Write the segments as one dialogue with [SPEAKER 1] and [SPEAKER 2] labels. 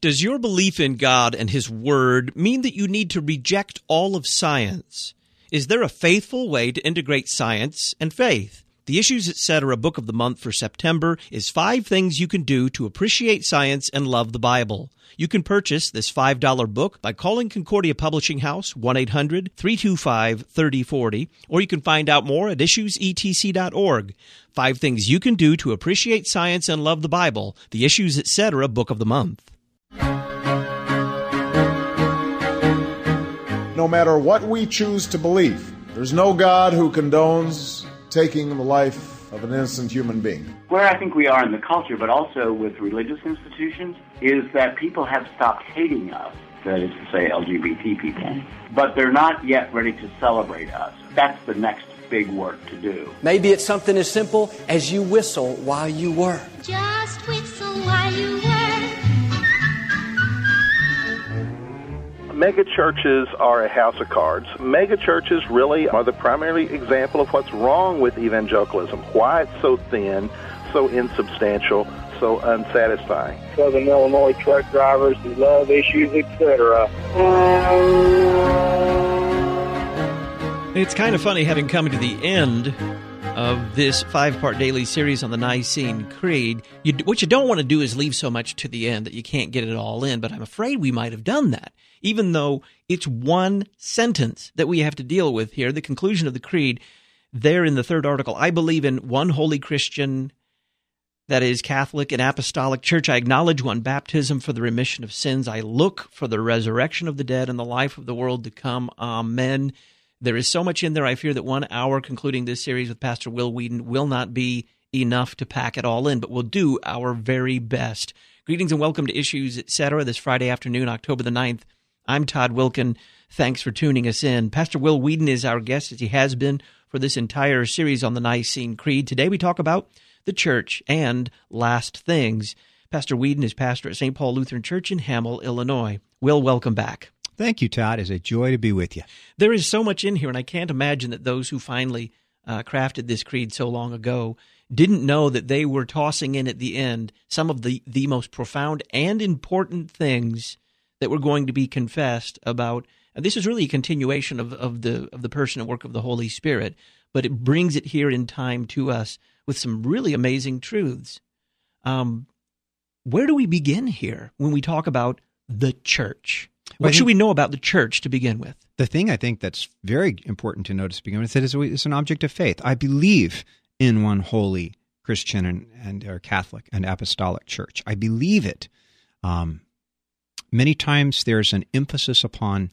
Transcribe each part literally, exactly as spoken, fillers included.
[SPEAKER 1] Does your belief in God and His Word mean that you need to reject all of science? Is there a faithful way to integrate science and faith? The Issues Etc. Book of the Month for September is Five Things You Can Do to Appreciate Science and Love the Bible. You can purchase this five dollar book by calling Concordia Publishing House, one eight hundred, three two five, three oh four oh, or you can find out more at issues e t c dot org. Five Things You Can Do to Appreciate Science and Love the Bible, the Issues Etc. Book of the Month.
[SPEAKER 2] No matter what we choose to believe, there's no God who condones taking the life of an innocent human being.
[SPEAKER 3] Where I think we are in the culture, but also with religious institutions, is that people have stopped hating us, that is to say L G B T people, but they're not yet ready to celebrate us. That's the next big work to do.
[SPEAKER 4] Maybe it's something as simple as you whistle while you work.
[SPEAKER 5] Just whistle while you work.
[SPEAKER 6] Mega churches are a house of cards. Mega churches really are the primary example of what's wrong with evangelicalism, why it's so thin, so insubstantial, so unsatisfying.
[SPEAKER 7] Southern Illinois truck drivers who love Issues, et cetera.
[SPEAKER 1] It's kind of funny having come to the end of this five-part daily series on the Nicene Creed. You, what you don't want to do is leave so much to the end that you can't get it all in, but I'm afraid we might have done that, even though it's one sentence that we have to deal with here. The conclusion of the Creed, there in the third article, I believe in one holy Christian, that is Catholic and Apostolic Church. I acknowledge one baptism for the remission of sins. I look for the resurrection of the dead and the life of the world to come. Amen. There is so much in there, I fear that one hour concluding this series with Pastor Will Weedon will not be enough to pack it all in, but we'll do our very best. Greetings and welcome to Issues, et cetera. This Friday afternoon, October the ninth. I'm Todd Wilkin. Thanks for tuning us in. Pastor Will Weedon is our guest, as he has been for this entire series on the Nicene Creed. Today we talk about the church and last things. Pastor Weedon is pastor at Saint Paul Lutheran Church in Hamel, Illinois. Will, welcome back.
[SPEAKER 8] Thank you, Todd. It's a joy to be with you.
[SPEAKER 1] There is so much in here, and I can't imagine that those who finally uh, crafted this creed so long ago didn't know that they were tossing in at the end some of the, the most profound and important things that were going to be confessed about. And this is really a continuation of, of the of the person and work of the Holy Spirit, but it brings it here in time to us with some really amazing truths. Um, where do we begin here when we talk about the church? What should we know about the church to begin with?
[SPEAKER 8] The thing I think that's very important to notice to begin with is that it's an object of faith. I believe in one holy Christian and, and or Catholic and Apostolic Church. I believe it. Um, many times there's an emphasis upon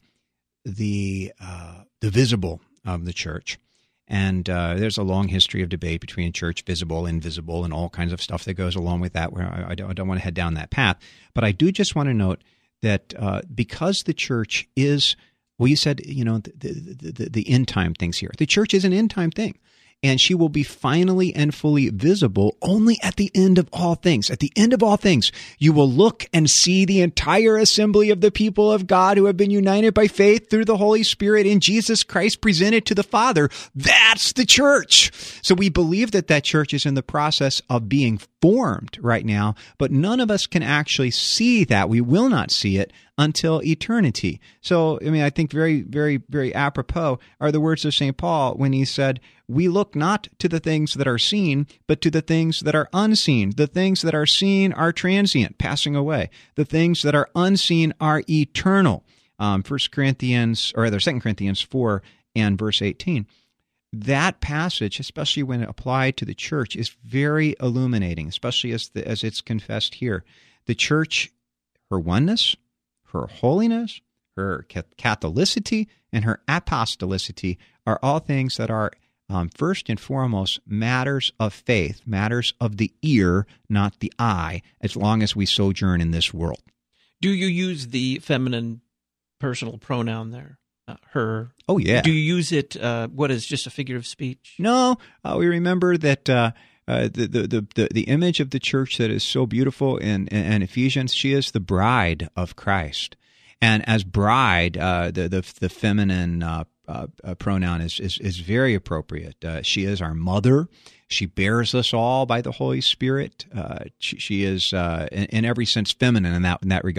[SPEAKER 8] the uh, the visible of the church. And uh, there's a long history of debate between church visible, invisible, and all kinds of stuff that goes along with that, where I, I, don't, I don't want to head down that path. But I do just want to note that uh, because the church is, well, you said, you know, the, the, the, the end time things here. The church is an end time thing, and she will be finally and fully visible only at the end of all things. At the end of all things, you will look and see the entire assembly of the people of God who have been united by faith through the Holy Spirit in Jesus Christ presented to the Father. That's the church. So we believe that that church is in the process of being formed right now, but none of us can actually see that. We will not see it until eternity. So, I mean, I think very, very, very apropos are the words of Saint Paul when he said, we look not to the things that are seen, but to the things that are unseen. The things that are seen are transient, passing away. The things that are unseen are eternal. Um, First Corinthians, or rather Second Corinthians four and verse eighteen. That passage, especially when applied to the church, is very illuminating, especially as the, as it's confessed here. The church, her oneness, her holiness, her Catholicity, and her apostolicity are all things that are um, first and foremost matters of faith, matters of the ear, not the eye, as long as we sojourn in this world.
[SPEAKER 1] Do you use the feminine personal pronoun there? Uh, her.
[SPEAKER 8] Oh, yeah.
[SPEAKER 1] Do you use it, uh, what is just a figure of speech?
[SPEAKER 8] No. Uh, we remember that uh, uh, the, the, the, the image of the church that is so beautiful in, in, in Ephesians, she is the bride of Christ. And as bride, uh, the, the, the feminine uh, uh, uh, pronoun is, is, is very appropriate. Uh, she is our mother. She bears us all by the Holy Spirit. Uh, she, she is, uh, in, in every sense, feminine in that in that regard.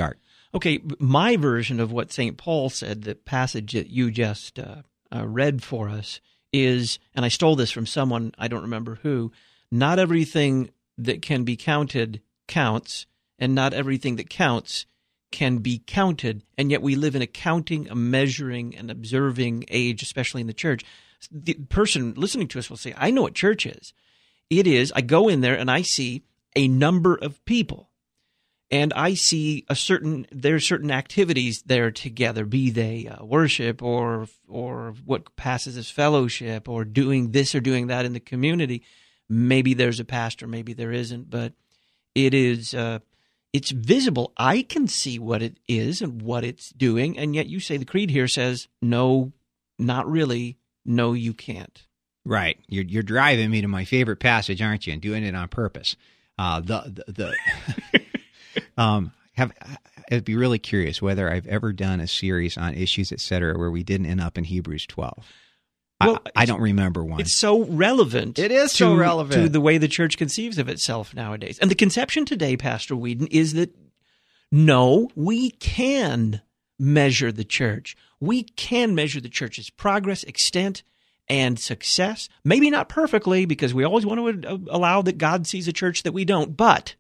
[SPEAKER 1] Okay, my version of what Saint Paul said, the passage that you just uh, uh, read for us, is, and I stole this from someone, I don't remember who, not everything that can be counted counts, and not everything that counts can be counted, and yet we live in a counting, a measuring, and observing age, especially in the church. The person listening to us will say, I know what church is. It is, I go in there and I see a number of people, and I see a certain, there are certain activities there together, be they uh, worship or or what passes as fellowship or doing this or doing that in the community. Maybe there's a pastor, maybe there isn't, but it is, uh, it's visible. I can see what it is and what it's doing, and yet you say the creed here says, no, not really, no, you can't.
[SPEAKER 8] Right. You're you're driving me to my favorite passage, aren't you? And doing it on purpose. Uh, the the, the um, have I'd be really curious whether I've ever done a series on issues, et cetera, where we didn't end up in Hebrews twelve.
[SPEAKER 1] Well,
[SPEAKER 8] I, I don't remember one.
[SPEAKER 1] It's so relevant.
[SPEAKER 8] It is
[SPEAKER 1] to,
[SPEAKER 8] so relevant
[SPEAKER 1] to the way the church conceives of itself nowadays. And the conception today, Pastor Whedon, is that no, we can measure the church. We can measure the church's progress, extent, and success. Maybe not perfectly, because we always want to allow that God sees a church that we don't, but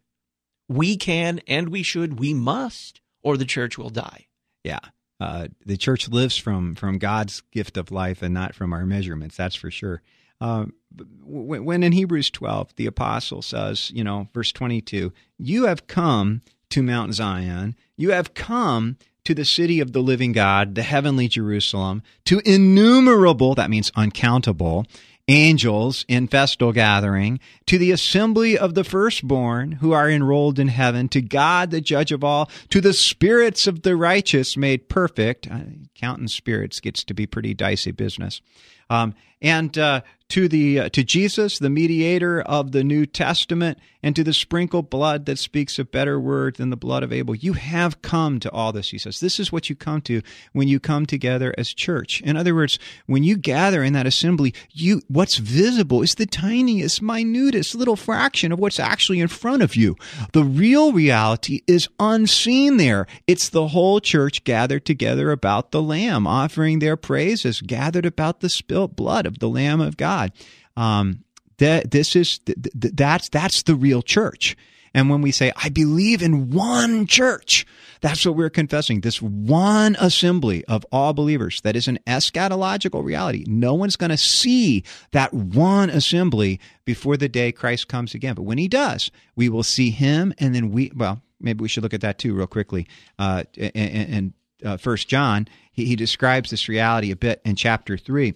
[SPEAKER 1] we can and we should, we must, or the church will die.
[SPEAKER 8] Yeah. Uh, the church lives from, from God's gift of life and not from our measurements, that's for sure. Um, when, when in Hebrews twelve, the apostle says, you know, verse twenty-two, you have come to Mount Zion, you have come to the city of the living God, the heavenly Jerusalem, to innumerable, that means uncountable, angels in festal gathering, to the assembly of the firstborn who are enrolled in heaven, to God, the judge of all, to the spirits of the righteous made perfect. Uh, counting spirits gets to be pretty dicey business. Um, and uh, to the uh, to Jesus, the mediator of the New Testament, and to the sprinkled blood that speaks a better word than the blood of Abel. You have come to all this, he says. This is what you come to when you come together as church. In other words, when you gather in that assembly, you what's visible is the tiniest, minutest little fraction of what's actually in front of you. The real reality is unseen there. It's the whole church gathered together about the Lamb, offering their praises, gathered about the spilt blood of the Lamb of God. Um, that this is th- th- that's that's the real church. And when we say, I believe in one church, that's what we're confessing. This one assembly of all believers that is an eschatological reality. No one's going to see that one assembly before the day Christ comes again. But when he does, we will see him, and then we, well, maybe we should look at that too real quickly. Uh, in in uh, First John, he, he describes this reality a bit in chapter three.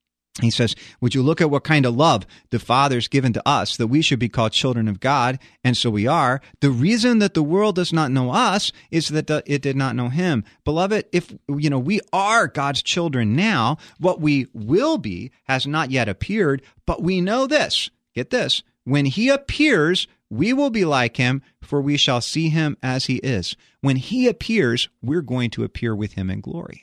[SPEAKER 8] He says, would you look at what kind of love the Father's given to us, that we should be called children of God, and so we are. The reason that the world does not know us is that the, it did not know him. Beloved, if you know we are God's children now, what we will be has not yet appeared, but we know this. Get this. When he appears, we will be like him, for we shall see him as he is. When he appears, we're going to appear with him in glory.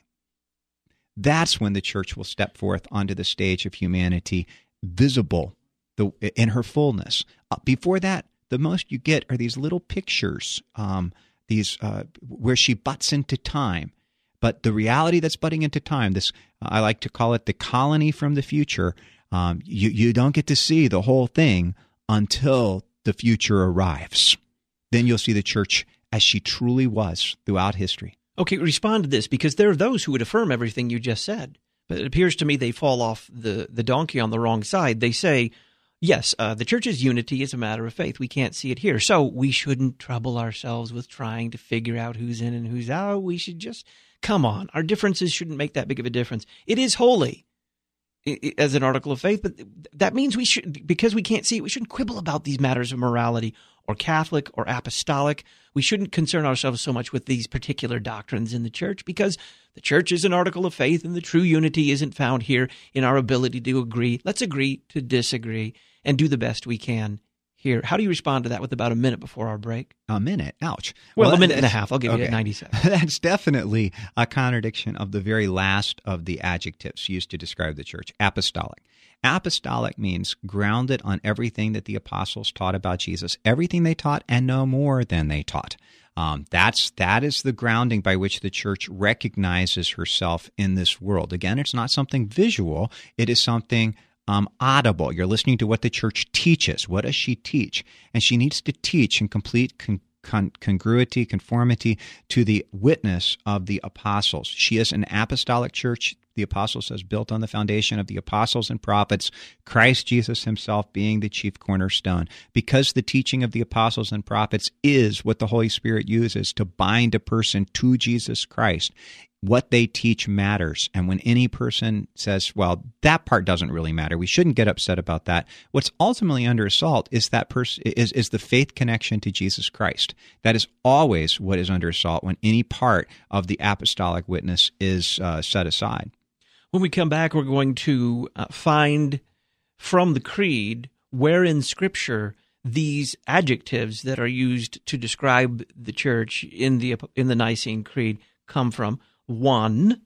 [SPEAKER 8] That's when the church will step forth onto the stage of humanity, visible the, in her fullness. Uh, before that, the most you get are these little pictures, um, these uh, where she butts into time. But the reality that's butting into time, this uh, I like to call it the colony from the future. Um, you you don't get to see the whole thing until the future arrives. Then you'll see the church as she truly was throughout history.
[SPEAKER 1] Okay, respond to this, because there are those who would affirm everything you just said. But it appears to me they fall off the, the donkey on the wrong side. They say, yes, uh, the church's unity is a matter of faith. We can't see it here. So we shouldn't trouble ourselves with trying to figure out who's in and who's out. We should just, come on, our differences shouldn't make that big of a difference. It is holy as an article of faith, but that means we should, because we can't see it, we shouldn't quibble about these matters of morality or Catholic or apostolic. We shouldn't concern ourselves so much with these particular doctrines in the church, because the church is an article of faith and the true unity isn't found here in our ability to agree. Let's agree to disagree and do the best we can here. How do you respond to that with about a minute before our break?
[SPEAKER 8] A minute? Ouch.
[SPEAKER 1] Well,
[SPEAKER 8] well
[SPEAKER 1] a minute and a half. I'll give
[SPEAKER 8] okay.
[SPEAKER 1] you ninety seconds.
[SPEAKER 8] That's definitely a contradiction of the very last of the adjectives used to describe the church, apostolic. Apostolic means grounded on everything that the apostles taught about Jesus, everything they taught and no more than they taught. Um, that's that is the grounding by which the church recognizes herself in this world. Again, it's not something visual. It is something um, audible. You're listening to what the church teaches. What does she teach? And she needs to teach in complete con- con- congruity, conformity to the witness of the apostles. She is an apostolic church. The apostle says, built on the foundation of the apostles and prophets, Christ Jesus himself being the chief cornerstone. Because the teaching of the apostles and prophets is what the Holy Spirit uses to bind a person to Jesus Christ, what they teach matters. And when any person says, well, that part doesn't really matter, we shouldn't get upset about that, what's ultimately under assault is that person is, is the faith connection to Jesus Christ. That is always what is under assault when any part of the apostolic witness is uh, set aside.
[SPEAKER 1] When we come back, we're going to uh, find from the Creed where in Scripture these adjectives that are used to describe the church in the in the Nicene Creed come from. One,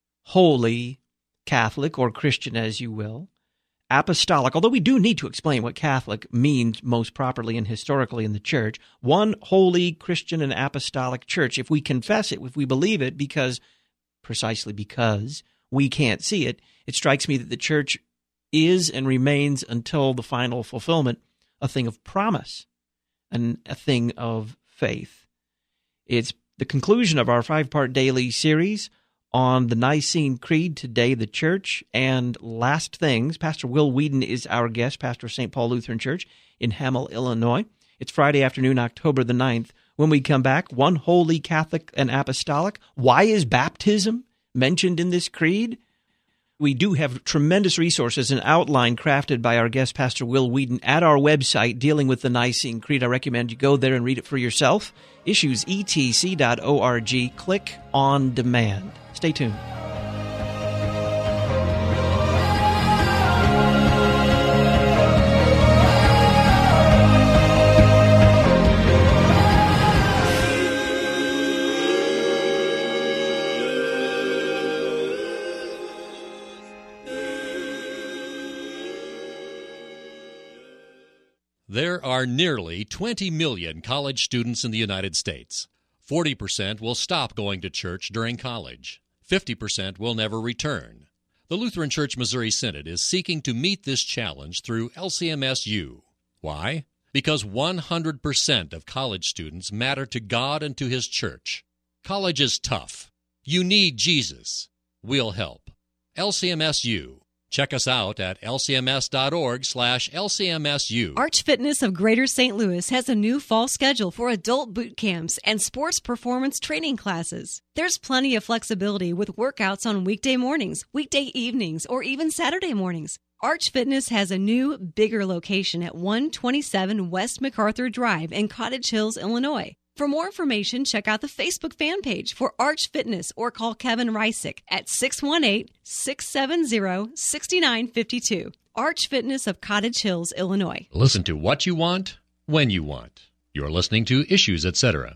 [SPEAKER 1] holy, Catholic, or Christian as you will. Apostolic, although we do need to explain what Catholic means most properly and historically in the church. One holy, Christian, and apostolic church. If we confess it, if we believe it, because, precisely because, we can't see it, it strikes me that the church is and remains until the final fulfillment a thing of promise and a thing of faith. It's the conclusion of our five-part daily series on the Nicene Creed, Today the Church, and Last Things. Pastor Will Whedon is our guest, pastor of Saint Paul Lutheran Church in Hamel, Illinois. It's Friday afternoon, October the ninth. When we come back, one holy, Catholic, and apostolic. Why is baptism mentioned in this creed? We do have tremendous resources, an outline crafted by our guest, Pastor Will Whedon, at our website dealing with the Nicene Creed. I recommend you go there and read it for yourself. issues e t c dot org. Click on demand. Stay tuned.
[SPEAKER 9] There are nearly twenty million college students in the United States. forty percent will stop going to church during college. fifty percent will never return. The Lutheran Church Missouri Synod is seeking to meet this challenge through L C M S U. Why? Because one hundred percent of college students matter to God and to His church. College is tough. You need Jesus. We'll help. L C M S U. Check us out at L C M S dot org slash L C M S U.
[SPEAKER 10] Arch Fitness of Greater Saint Louis has a new fall schedule for adult boot camps and sports performance training classes. There's plenty of flexibility with workouts on weekday mornings, weekday evenings, or even Saturday mornings. Arch Fitness has a new, bigger location at one twenty-seven West MacArthur Drive in Cottage Hills, Illinois. For more information, check out the Facebook fan page for Arch Fitness or call Kevin Reisick at six one eight, six seven zero, six nine five two. Arch Fitness of Cottage Hills, Illinois.
[SPEAKER 9] Listen to what you want, when you want. You're listening to Issues, et cetera.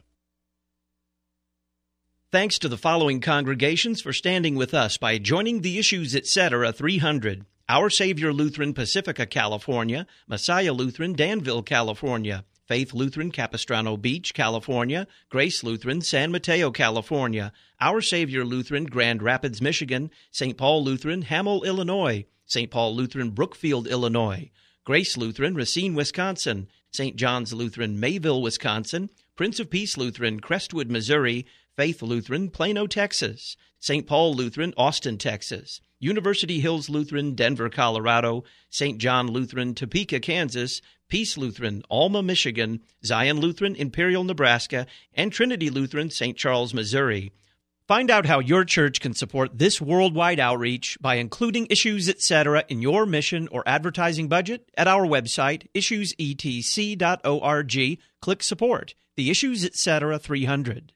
[SPEAKER 1] Thanks to the following congregations for standing with us by joining the Issues, et cetera three hundred. Our Savior Lutheran, Pacifica, California. Messiah Lutheran, Danville, California. Faith Lutheran, Capistrano Beach, California. Grace Lutheran, San Mateo, California. Our Savior Lutheran, Grand Rapids, Michigan. Saint Paul Lutheran, Hamel, Illinois. Saint Paul Lutheran, Brookfield, Illinois. Grace Lutheran, Racine, Wisconsin. Saint John's Lutheran, Mayville, Wisconsin. Prince of Peace Lutheran, Crestwood, Missouri. Faith Lutheran, Plano, Texas. Saint Paul Lutheran, Austin, Texas. University Hills Lutheran, Denver, Colorado. Saint John Lutheran, Topeka, Kansas. Peace Lutheran, Alma, Michigan. Zion Lutheran, Imperial, Nebraska. And Trinity Lutheran, Saint Charles, Missouri. Find out how your church can support this worldwide outreach by including Issues, et cetera in your mission or advertising budget at our website, issues e t c dot org. Click Support, the Issues, et cetera three hundred.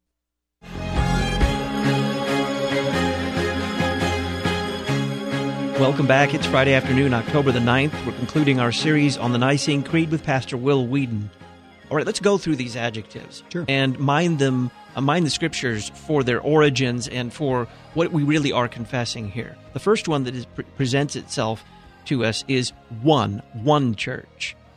[SPEAKER 1] Welcome back. It's Friday afternoon, October the ninth. We're concluding our series on the Nicene Creed with Pastor Will Whedon. All right, let's go through these adjectives
[SPEAKER 8] sure.
[SPEAKER 1] and mine them, uh, mine the Scriptures for their origins and for what we really are confessing here. The first one that is, pre- presents itself to us is one, one church.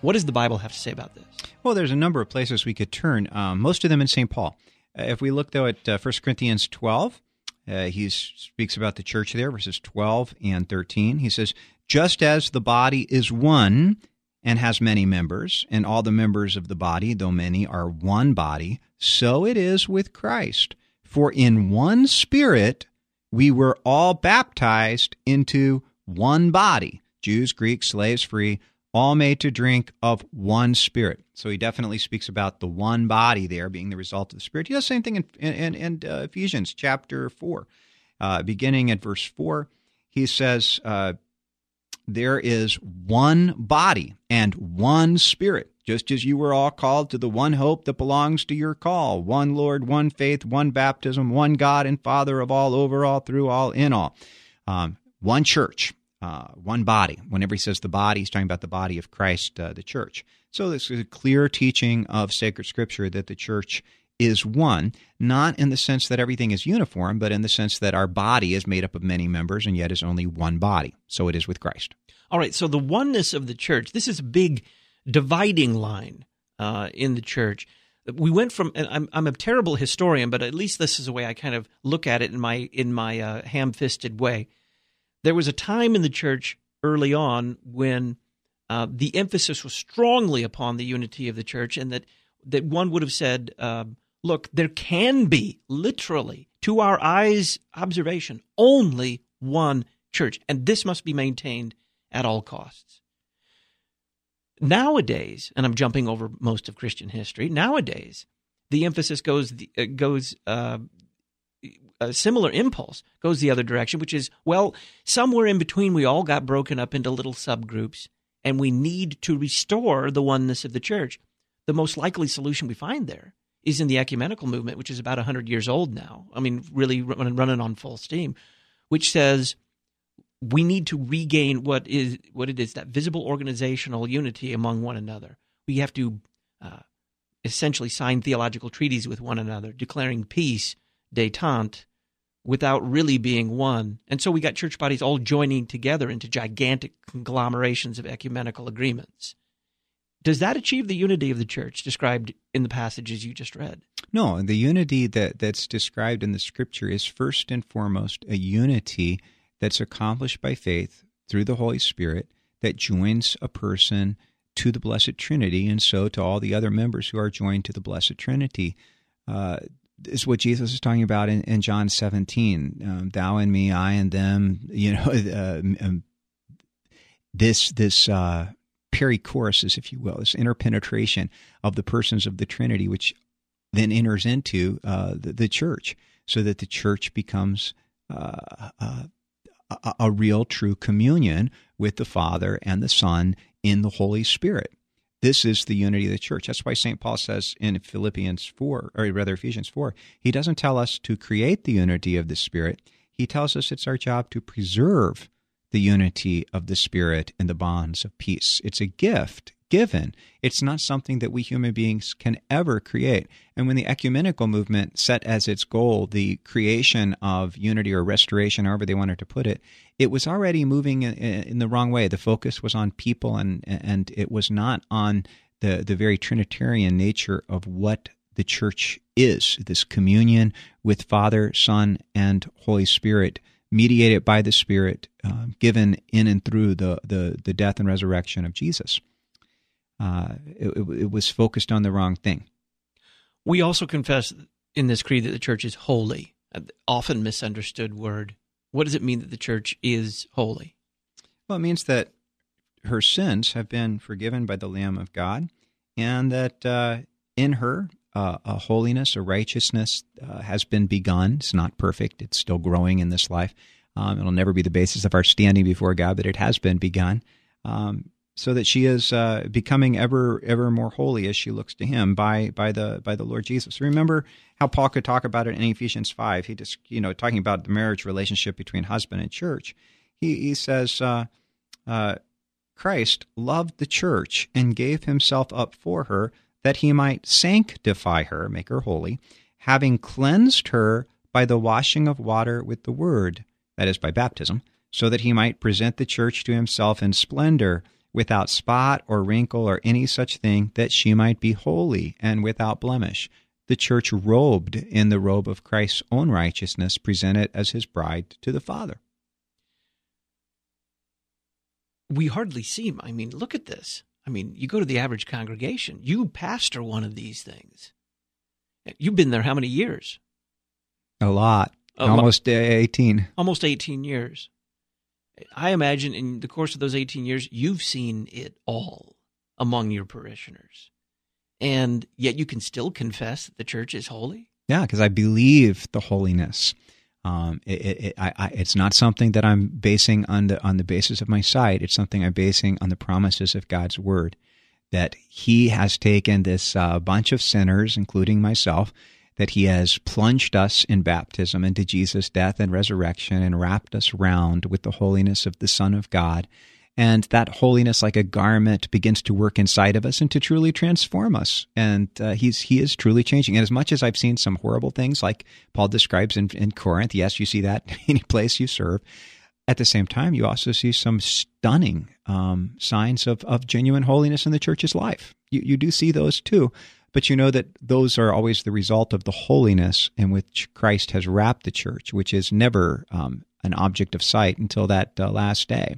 [SPEAKER 1] What does the Bible have to say about this?
[SPEAKER 8] Well, there's a number of places we could turn, um, most of them in Saint Paul. Uh, if we look, though, at uh, First Corinthians twelve, uh, he speaks about the church there, verses twelve and thirteen. He says, just as the body is one and has many members, and all the members of the body, though many, are one body, so it is with Christ. For in one Spirit we were all baptized into one body, Jews, Greeks, slaves, free, all made to drink of one Spirit. So he definitely speaks about the one body there being the result of the Spirit. He does the same thing in, in, in uh, Ephesians chapter four. Uh, beginning at verse four, he says, uh, there is one body and one Spirit, just as you were all called to the one hope that belongs to your call. One Lord, one faith, one baptism, one God and Father of all, over all, through all, in all. Um, one church. Uh, one body. Whenever he says the body, he's talking about the body of Christ, uh, the church. So this is a clear teaching of sacred Scripture that the church is one, not in the sense that everything is uniform, but in the sense that our body is made up of many members and yet is only one body. So it is with Christ.
[SPEAKER 1] All right, so the oneness of the church, this is a big dividing line uh, in the church. We went from, and I'm, I'm a terrible historian, but at least this is the way I kind of look at it in my, in my uh, ham-fisted way. There was a time in the church early on when uh, the emphasis was strongly upon the unity of the church, and that, that one would have said, uh, look, there can be, literally, to our eyes' observation, only one church, and this must be maintained at all costs. Nowadays, and I'm jumping over most of Christian history, nowadays, the emphasis goes, uh, goes uh, a similar impulse goes the other direction, which is, well, somewhere in between we all got broken up into little subgroups, and we need to restore the oneness of the church. The most likely solution we find there is in the ecumenical movement, which is about one hundred years old now. I mean, really running on full steam, which says we need to regain what is what it is, that visible organizational unity among one another. We have to uh, essentially sign theological treaties with one another, declaring peace, détente, without really being one. And so we got church bodies all joining together into gigantic conglomerations of ecumenical agreements. Does that achieve the unity of the church described in the passages you just read?
[SPEAKER 8] No, the unity that, that's described in the Scripture is first and foremost a unity that's accomplished by faith through the Holy Spirit that joins a person to the Blessed Trinity, and so to all the other members who are joined to the Blessed Trinity. Uh, is what Jesus is talking about in, in John seventeen. Um, Thou and me, I and them. You know, uh, um, this this uh, perichoresis, if you will, this interpenetration of the persons of the Trinity, which then enters into uh, the, the church, so that the church becomes uh, uh, a, a real, true communion with the Father and the Son in the Holy Spirit. This is the unity of the church. That's why Saint Paul says in Philippians four, or rather Ephesians four, he doesn't tell us to create the unity of the Spirit. He tells us it's our job to preserve the unity of the Spirit in the bonds of peace. It's a gift given. It's not something that we human beings can ever create. And when the ecumenical movement set as its goal the creation of unity or restoration, however they wanted to put it, it was already moving in, in the wrong way. The focus was on people, and and it was not on the, the very Trinitarian nature of what the church is, this communion with Father, Son, and Holy Spirit, mediated by the Spirit, uh, given in and through the, the, the death and resurrection of Jesus. Uh, it, it was focused on the wrong thing.
[SPEAKER 1] We also confess in this creed that the church is holy, an often misunderstood word. What does it mean that the church is holy?
[SPEAKER 8] Well, it means that her sins have been forgiven by the Lamb of God, and that uh, in her uh, a holiness, a righteousness uh, has been begun. It's not perfect. It's still growing in this life. Um, it'll never be the basis of our standing before God, but it has been begun. Um, so that she is uh, becoming ever ever more holy as she looks to Him by by the by the Lord Jesus. Remember how Paul could talk about it in Ephesians five. He just, you know, talking about the marriage relationship between husband and church. He he says, uh, uh, Christ loved the church and gave Himself up for her, that He might sanctify her, make her holy, having cleansed her by the washing of water with the word, that is, by baptism, so that He might present the church to Himself in splendor, without spot or wrinkle or any such thing, that she might be holy and without blemish. The church robed in the robe of Christ's own righteousness, presented as his bride to the Father.
[SPEAKER 1] We hardly see, I mean, look at this. I mean, you go to the average congregation, you pastor one of these things. You've been there how many years?
[SPEAKER 8] A lot.
[SPEAKER 1] A
[SPEAKER 8] Almost
[SPEAKER 1] lo-
[SPEAKER 8] eighteen.
[SPEAKER 1] Almost eighteen years. I imagine in the course of those eighteen years, you've seen it all among your parishioners. And yet you can still confess that the church is holy?
[SPEAKER 8] Yeah, because I believe the holiness. Um, it, it, it, I, I, it's not something that I'm basing on the on the basis of my sight. It's something I'm basing on the promises of God's Word, that He has taken this uh, bunch of sinners, including myself, that He has plunged us in baptism into Jesus' death and resurrection and wrapped us round with the holiness of the Son of God. And that holiness, like a garment, begins to work inside of us and to truly transform us. And uh, he's he is truly changing. And as much as I've seen some horrible things, like Paul describes in, in Corinth, yes, you see that any place you serve. At the same time, you also see some stunning um, signs of, of genuine holiness in the church's life. You, you do see those too. But you know that those are always the result of the holiness in which Christ has wrapped the church, which is never um, an object of sight until that uh, last day.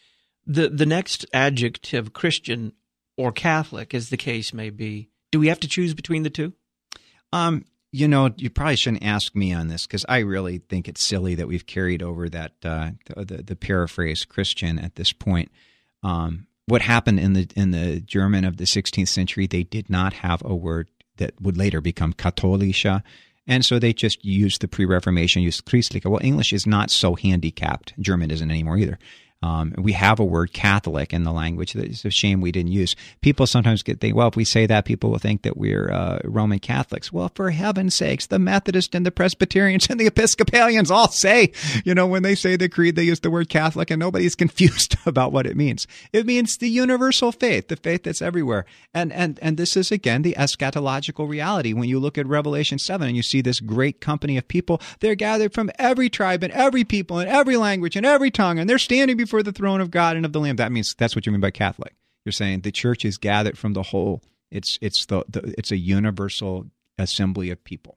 [SPEAKER 1] The the next adjective, Christian or Catholic, as the case may be, do we have to choose between the two?
[SPEAKER 8] Um, you know, you probably shouldn't ask me on this, because I really think it's silly that we've carried over that uh, the, the, the paraphrase Christian at this point. Um, what happened in the in the German of the sixteenth century, they did not have a word that would later become katholische, and so they just used the pre-Reformation, used Christliche. Well, English is not so handicapped. German isn't anymore either. Um, we have a word Catholic in the language. It's a shame we didn't use. People sometimes get think, well, if we say that, people will think that we're uh, Roman Catholics. Well, for heaven's sakes, the Methodists and the Presbyterians and the Episcopalians all say, you know, when they say the creed, they use the word Catholic, and nobody's confused about what it means. It means the universal faith, the faith that's everywhere. And and and this is, again, the eschatological reality. When you look at Revelation seven and you see this great company of people, they're gathered from every tribe and every people and every language and every tongue, and they're standing before for the throne of God and of the Lamb. That means that's what you mean by Catholic. You're saying the church is gathered from the whole. It's it's the, the it's a universal assembly of people.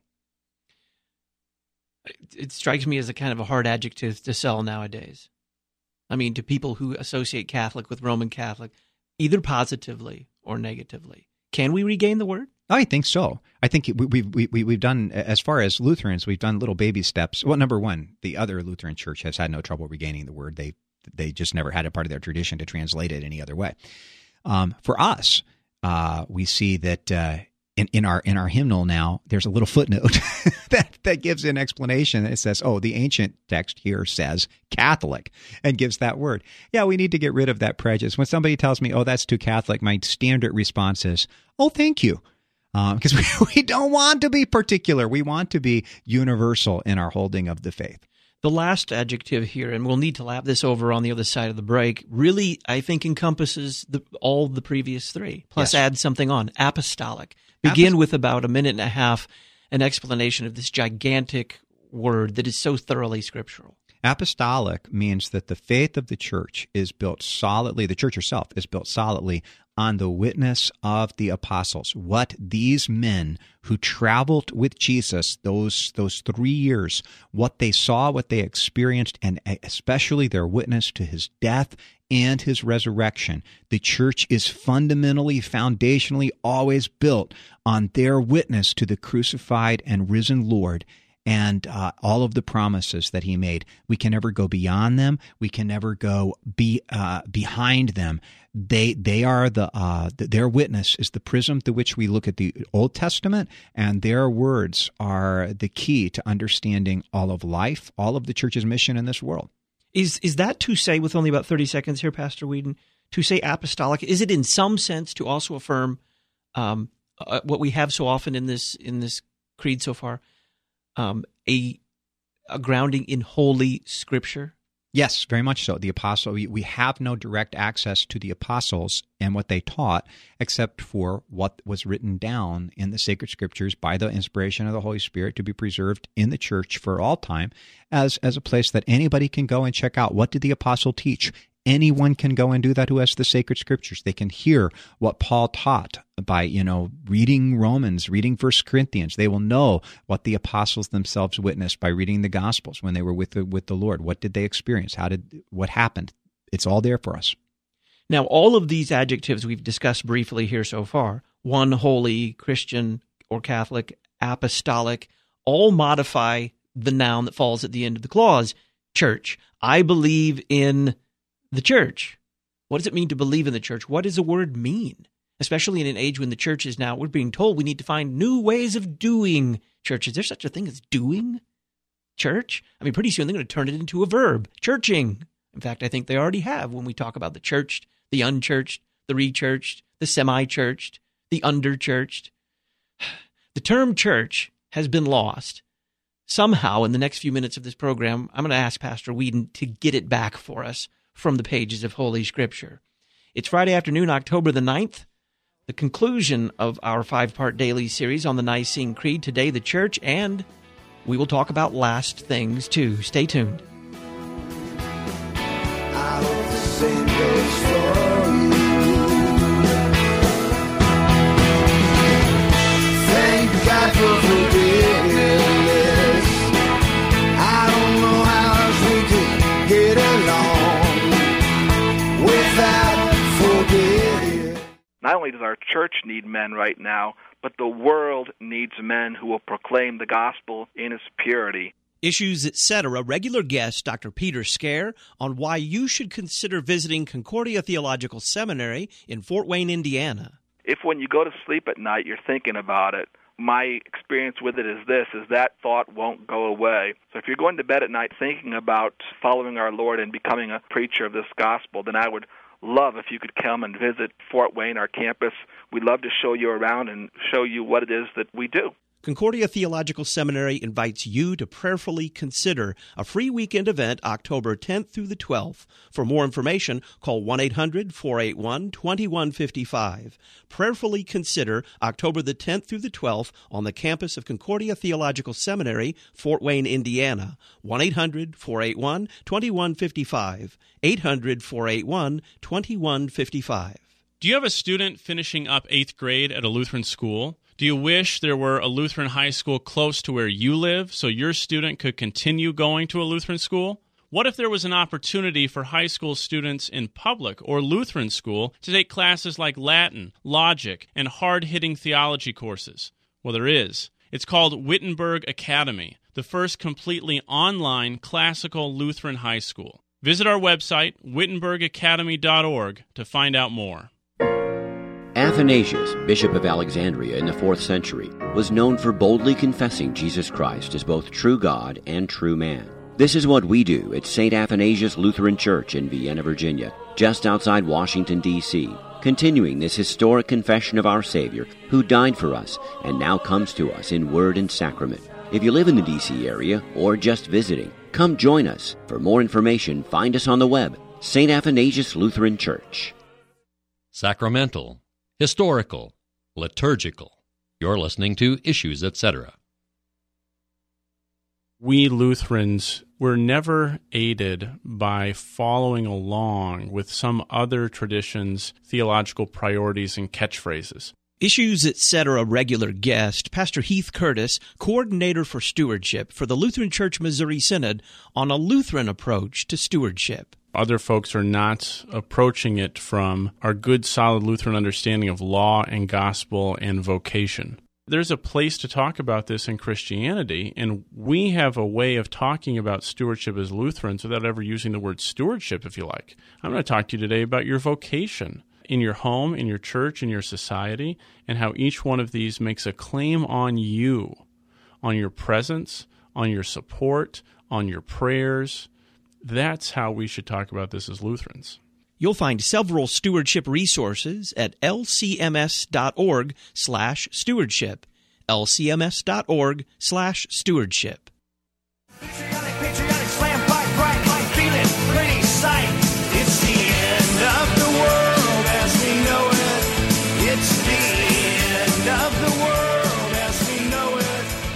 [SPEAKER 1] It strikes me as a kind of a hard adjective to sell nowadays. I mean, to people who associate Catholic with Roman Catholic, either positively or negatively. Can we regain the word?
[SPEAKER 8] I think so. I think we, we, we, we've done, as far as Lutherans, we've done little baby steps. Well, number one, the other Lutheran church has had no trouble regaining the word. They they just never had a part of their tradition to translate it any other way. Um, for us, uh, we see that uh, in, in our in our hymnal now, there's a little footnote that, that gives an explanation. It says, oh, the ancient text here says Catholic, and gives that word. Yeah, we need to get rid of that prejudice. When somebody tells me, oh, that's too Catholic, my standard response is, oh, thank you. Because um, we, we don't want to be particular. We want to be universal in our holding of the faith.
[SPEAKER 1] The last adjective here, and we'll need to lap this over on the other side of the break, really, I think, encompasses the, all the previous three, plus
[SPEAKER 8] yes.
[SPEAKER 1] add something on, apostolic. Begin Apost- with about a minute and a half, an explanation of this gigantic word that is so thoroughly scriptural.
[SPEAKER 8] Apostolic means that the faith of the church is built solidly, the church herself is built solidly on the witness of the apostles. What these men who traveled with Jesus those those three years, what they saw, what they experienced, and especially their witness to his death and his resurrection. The church is fundamentally, foundationally always built on their witness to the crucified and risen Lord, and uh, all of the promises that he made. We can never go beyond them. We can never go be uh, behind them. They they are the uh, their witness is the prism through which we look at the Old Testament, and their words are the key to understanding all of life, all of the church's mission in this world.
[SPEAKER 1] Is is that to say, with only about thirty seconds here, Pastor Whedon, to say apostolic? Is it in some sense to also affirm um, uh, what we have so often in this in this creed so far? Um, a, a grounding in Holy Scripture?
[SPEAKER 8] Yes, very much so. The apostle, we have no direct access to the apostles and what they taught, except for what was written down in the sacred scriptures by the inspiration of the Holy Spirit to be preserved in the church for all time, as, as a place that anybody can go and check out. What did the apostle teach? anyone can go and do that who has the sacred scriptures. They can hear what Paul taught by, you know, reading Romans, reading First Corinthians. They will know what the apostles themselves witnessed by reading the Gospels when they were with the, with the Lord. What did they experience? How did, what happened? It's all there for us.
[SPEAKER 1] Now, all of these adjectives we've discussed briefly here so far, one, holy, Christian or Catholic, apostolic, all modify the noun that falls at the end of the clause, church. I believe in the church. What does it mean to believe in the church? What does the word mean? Especially in an age when the church is now, we're being told we need to find new ways of doing church. Is there such a thing as doing church? I mean, pretty soon they're going to turn it into a verb, churching. In fact, I think they already have when we talk about the churched, the unchurched, the rechurched, the semi-churched, the underchurched. The term church has been lost. Somehow, in the next few minutes of this program, I'm going to ask Pastor Whedon to get it back for us from the pages of Holy Scripture. It's Friday afternoon, October the ninth, the conclusion of our five-part daily series on the Nicene Creed. Today, the church, and we will talk about last things, too. Stay tuned.
[SPEAKER 11] I hope the same goes for you. Thank God for forgiveness. I don't know how else we could get along without forgetting.
[SPEAKER 12] Not only does our church need men right now, but the world needs men who will proclaim the gospel in its purity.
[SPEAKER 1] Issues, et cetera. Regular guest Doctor Peter Scare on why you should consider visiting Concordia Theological Seminary in Fort Wayne, Indiana.
[SPEAKER 12] If when you go to sleep at night you're thinking about it, my experience with it is this, is that thought won't go away. So if you're going to bed at night thinking about following our Lord and becoming a preacher of this gospel, then I would love if you could come and visit Fort Wayne, our campus. We'd love to show you around and show you what it is that we do.
[SPEAKER 1] Concordia Theological Seminary invites you to prayerfully consider a free weekend event October tenth through the twelfth. For more information, call one eight hundred, four eight one, two one five five. Prayerfully consider October the tenth through the twelfth on the campus of Concordia Theological Seminary, Fort Wayne, Indiana. one eight hundred, four eight one, two one five five. eight hundred, four eight one, two one five five.
[SPEAKER 13] Do you have a student finishing up eighth grade at a Lutheran school? Do you wish there were a Lutheran high school close to where you live so your student could continue going to a Lutheran school? What if there was an opportunity for high school students in public or Lutheran school to take classes like Latin, logic, and hard-hitting theology courses? Well, there is. It's called Wittenberg Academy, the first completely online classical Lutheran high school. Visit our website, wittenberg academy dot org, to find out more.
[SPEAKER 14] Athanasius, Bishop of Alexandria in the fourth century, was known for boldly confessing Jesus Christ as both true God and true man. This is what we do at Saint Athanasius Lutheran Church in Vienna, Virginia, just outside Washington, D C, continuing this historic confession of our Savior, who died for us and now comes to us in word and sacrament. If you live in the D C area or just visiting, come join us. For more information, find us on the web, Saint Athanasius Lutheran Church.
[SPEAKER 9] Sacramental, historical, liturgical. You're listening to Issues, et cetera.
[SPEAKER 13] We Lutherans were never aided by following along with some other tradition's theological priorities and catchphrases.
[SPEAKER 1] Issues, et cetera. Regular guest, Pastor Heath Curtis, coordinator for stewardship for the Lutheran Church Missouri Synod, on a Lutheran approach to stewardship.
[SPEAKER 13] Other folks are not approaching it from our good, solid Lutheran understanding of law and gospel and vocation. There's a place to talk about this in Christianity, and we have a way of talking about stewardship as Lutherans without ever using the word stewardship, if you like. I'm going to talk to you today about your vocation in your home, in your church, in your society, and how each one of these makes a claim on you, on your presence, on your support, on your prayers. That's how we should talk about this as Lutherans.
[SPEAKER 1] You'll find several stewardship resources at lcms.org slash stewardship. lcms.org slash stewardship.
[SPEAKER 11] Patriotic, patriotic, slam pipe, bright light, feeling pretty sight. It's the end of the world as we know it. It's the end of the world as we know it.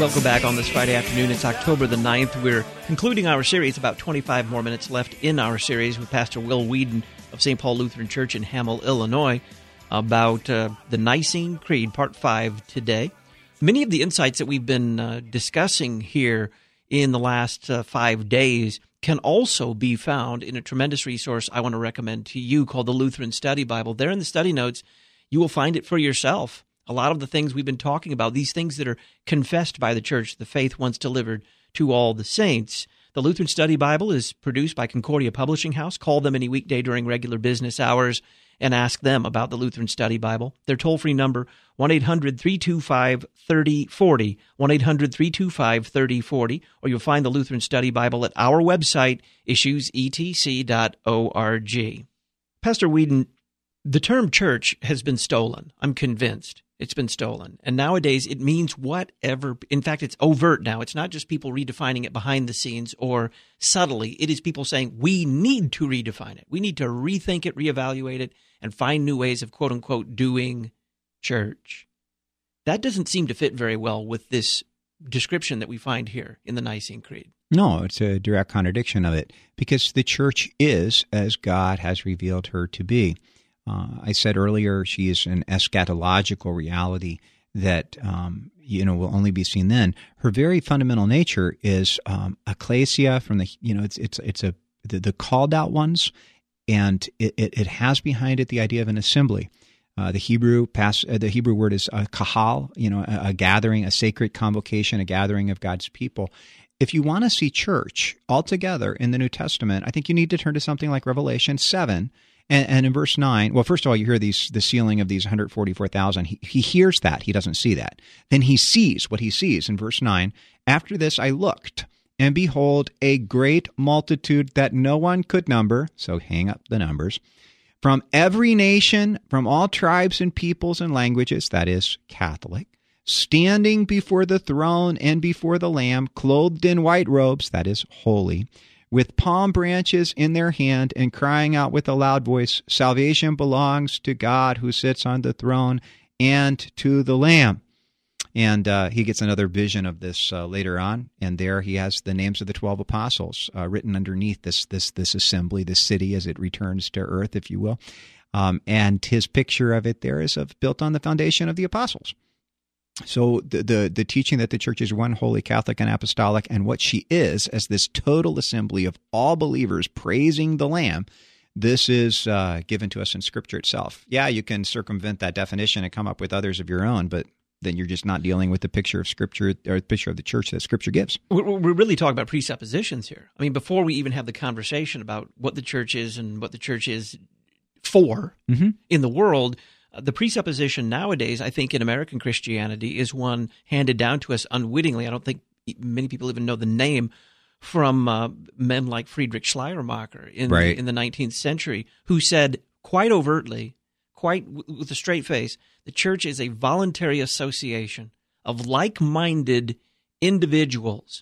[SPEAKER 1] Welcome back on this Friday afternoon. It's October the ninth. We're concluding our series, about twenty-five more minutes left in our series with Pastor Will Weedon of Saint Paul Lutheran Church in Hamel, Illinois, about uh, the Nicene Creed, Part five today. Many of the insights that we've been uh, discussing here in the last uh, five days can also be found in a tremendous resource I want to recommend to you called the Lutheran Study Bible. There in the study notes, you will find it for yourself. A lot of the things we've been talking about, these things that are confessed by the church, the faith once delivered to all the saints. The Lutheran Study Bible is produced by Concordia Publishing House. Call them any weekday during regular business hours and ask them about the Lutheran Study Bible. Their toll-free number, one eight hundred three two five three oh four oh, one eight hundred three two five three oh four oh, or you'll find the Lutheran Study Bible at our website, issues e t c dot org. Pastor Weedon, the term church has been stolen. I'm convinced. It's been stolen. And nowadays, it means whatever. In fact, it's overt now. It's not just people redefining it behind the scenes or subtly. It is people saying, we need to redefine it. We need to rethink it, reevaluate it, and find new ways of, quote unquote, doing church. That doesn't seem to fit very well with this description that we find here in the Nicene Creed.
[SPEAKER 8] No, it's a direct contradiction of it, because the church is as God has revealed her to be. Uh, I said earlier she is an eschatological reality that um, you know will only be seen then. Her very fundamental nature is um, ecclesia, from the you know it's it's it's a the, the called out ones, and it, it, it has behind it the idea of an assembly. Uh, the Hebrew pass, uh, the Hebrew word is a kahal, you know, a, a gathering, a sacred convocation, a gathering of God's people. If you want to see church altogether in the New Testament, I think you need to turn to something like Revelation seven. And, and in verse nine, well, first of all, you hear these the sealing of these one hundred forty-four thousand. He, he hears that. He doesn't see that. Then he sees what he sees in verse nine. After this I looked, and behold, a great multitude that no one could number, so hang up the numbers, from every nation, from all tribes and peoples and languages, that is Catholic, standing before the throne and before the Lamb, clothed in white robes, that is holy, with palm branches in their hand, and crying out with a loud voice, salvation belongs to God who sits on the throne and to the Lamb. And uh, he gets another vision of this uh, later on, and there he has the names of the twelve apostles uh, written underneath this this this assembly, this city as it returns to earth, if you will. Um, and his picture of it there is of built on the foundation of the apostles. So the, the the teaching that the church is one, holy, Catholic, and apostolic, and what she is as this total assembly of all believers praising the Lamb, this is uh, given to us in Scripture itself. Yeah, you can circumvent that definition and come up with others of your own, but then you're just not dealing with the picture of Scripture or the picture of the church that Scripture gives.
[SPEAKER 1] We're really talking about presuppositions here. I mean, before we even have the conversation about what the church is and what the church is for mm-hmm. in the world, the presupposition nowadays, I think, in American Christianity is one handed down to us unwittingly. I don't think many people even know the name, from uh, men like Friedrich Schleiermacher in, right. in the nineteenth century, who said quite overtly, quite w- with a straight face, the church is a voluntary association of like-minded individuals.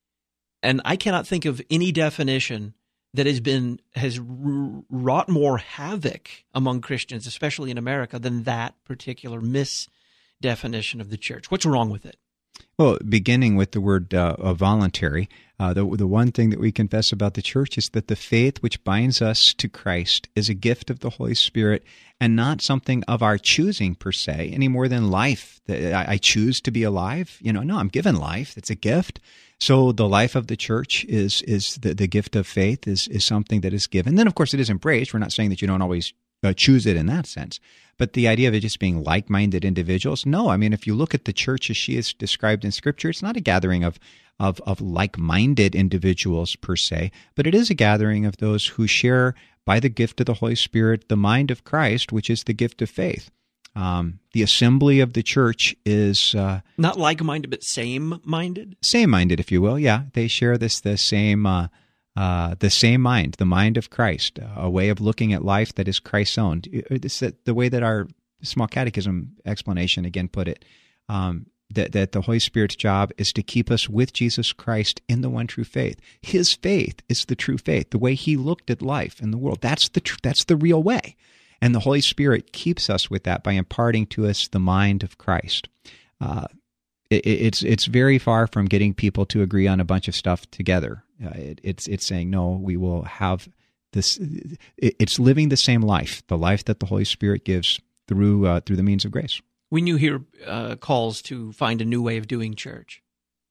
[SPEAKER 1] And I cannot think of any definition that has been has wrought more havoc among Christians, especially in America, than that particular misdefinition of the church. What's wrong with it?
[SPEAKER 8] Well, beginning with the word uh, voluntary, uh, the the one thing that we confess about the church is that the faith which binds us to Christ is a gift of the Holy Spirit, and not something of our choosing per se, any more than life. I choose to be alive. You know, no, I'm given life. It's a gift. So the life of the church is is the, the gift of faith is is something that is given. Then, of course, it is embraced. We're not saying that you don't always uh, choose it in that sense. But the idea of it just being like-minded individuals, no. I mean, if you look at the church as she is described in Scripture, it's not a gathering of, of, of like-minded individuals per se, but it is a gathering of those who share by the gift of the Holy Spirit the mind of Christ, which is the gift of faith. Um, the assembly of the church is uh,
[SPEAKER 1] not like-minded, but same-minded.
[SPEAKER 8] Same-minded, if you will. Yeah, they share this the same uh, uh, the same mind, the mind of Christ, a way of looking at life that is Christ's own. This, the way that our small catechism explanation again put it, um, that that the Holy Spirit's job is to keep us with Jesus Christ in the one true faith. His faith is the true faith. The way He looked at life and the world, that's the tr- that's the real way. And the Holy Spirit keeps us with that by imparting to us the mind of Christ. Uh, it, it's it's very far from getting people to agree on a bunch of stuff together. Uh, it, it's it's saying, no, we will have this. It, it's living the same life, the life that the Holy Spirit gives through uh, through the means of grace.
[SPEAKER 1] When you hear uh, calls to find a new way of doing church,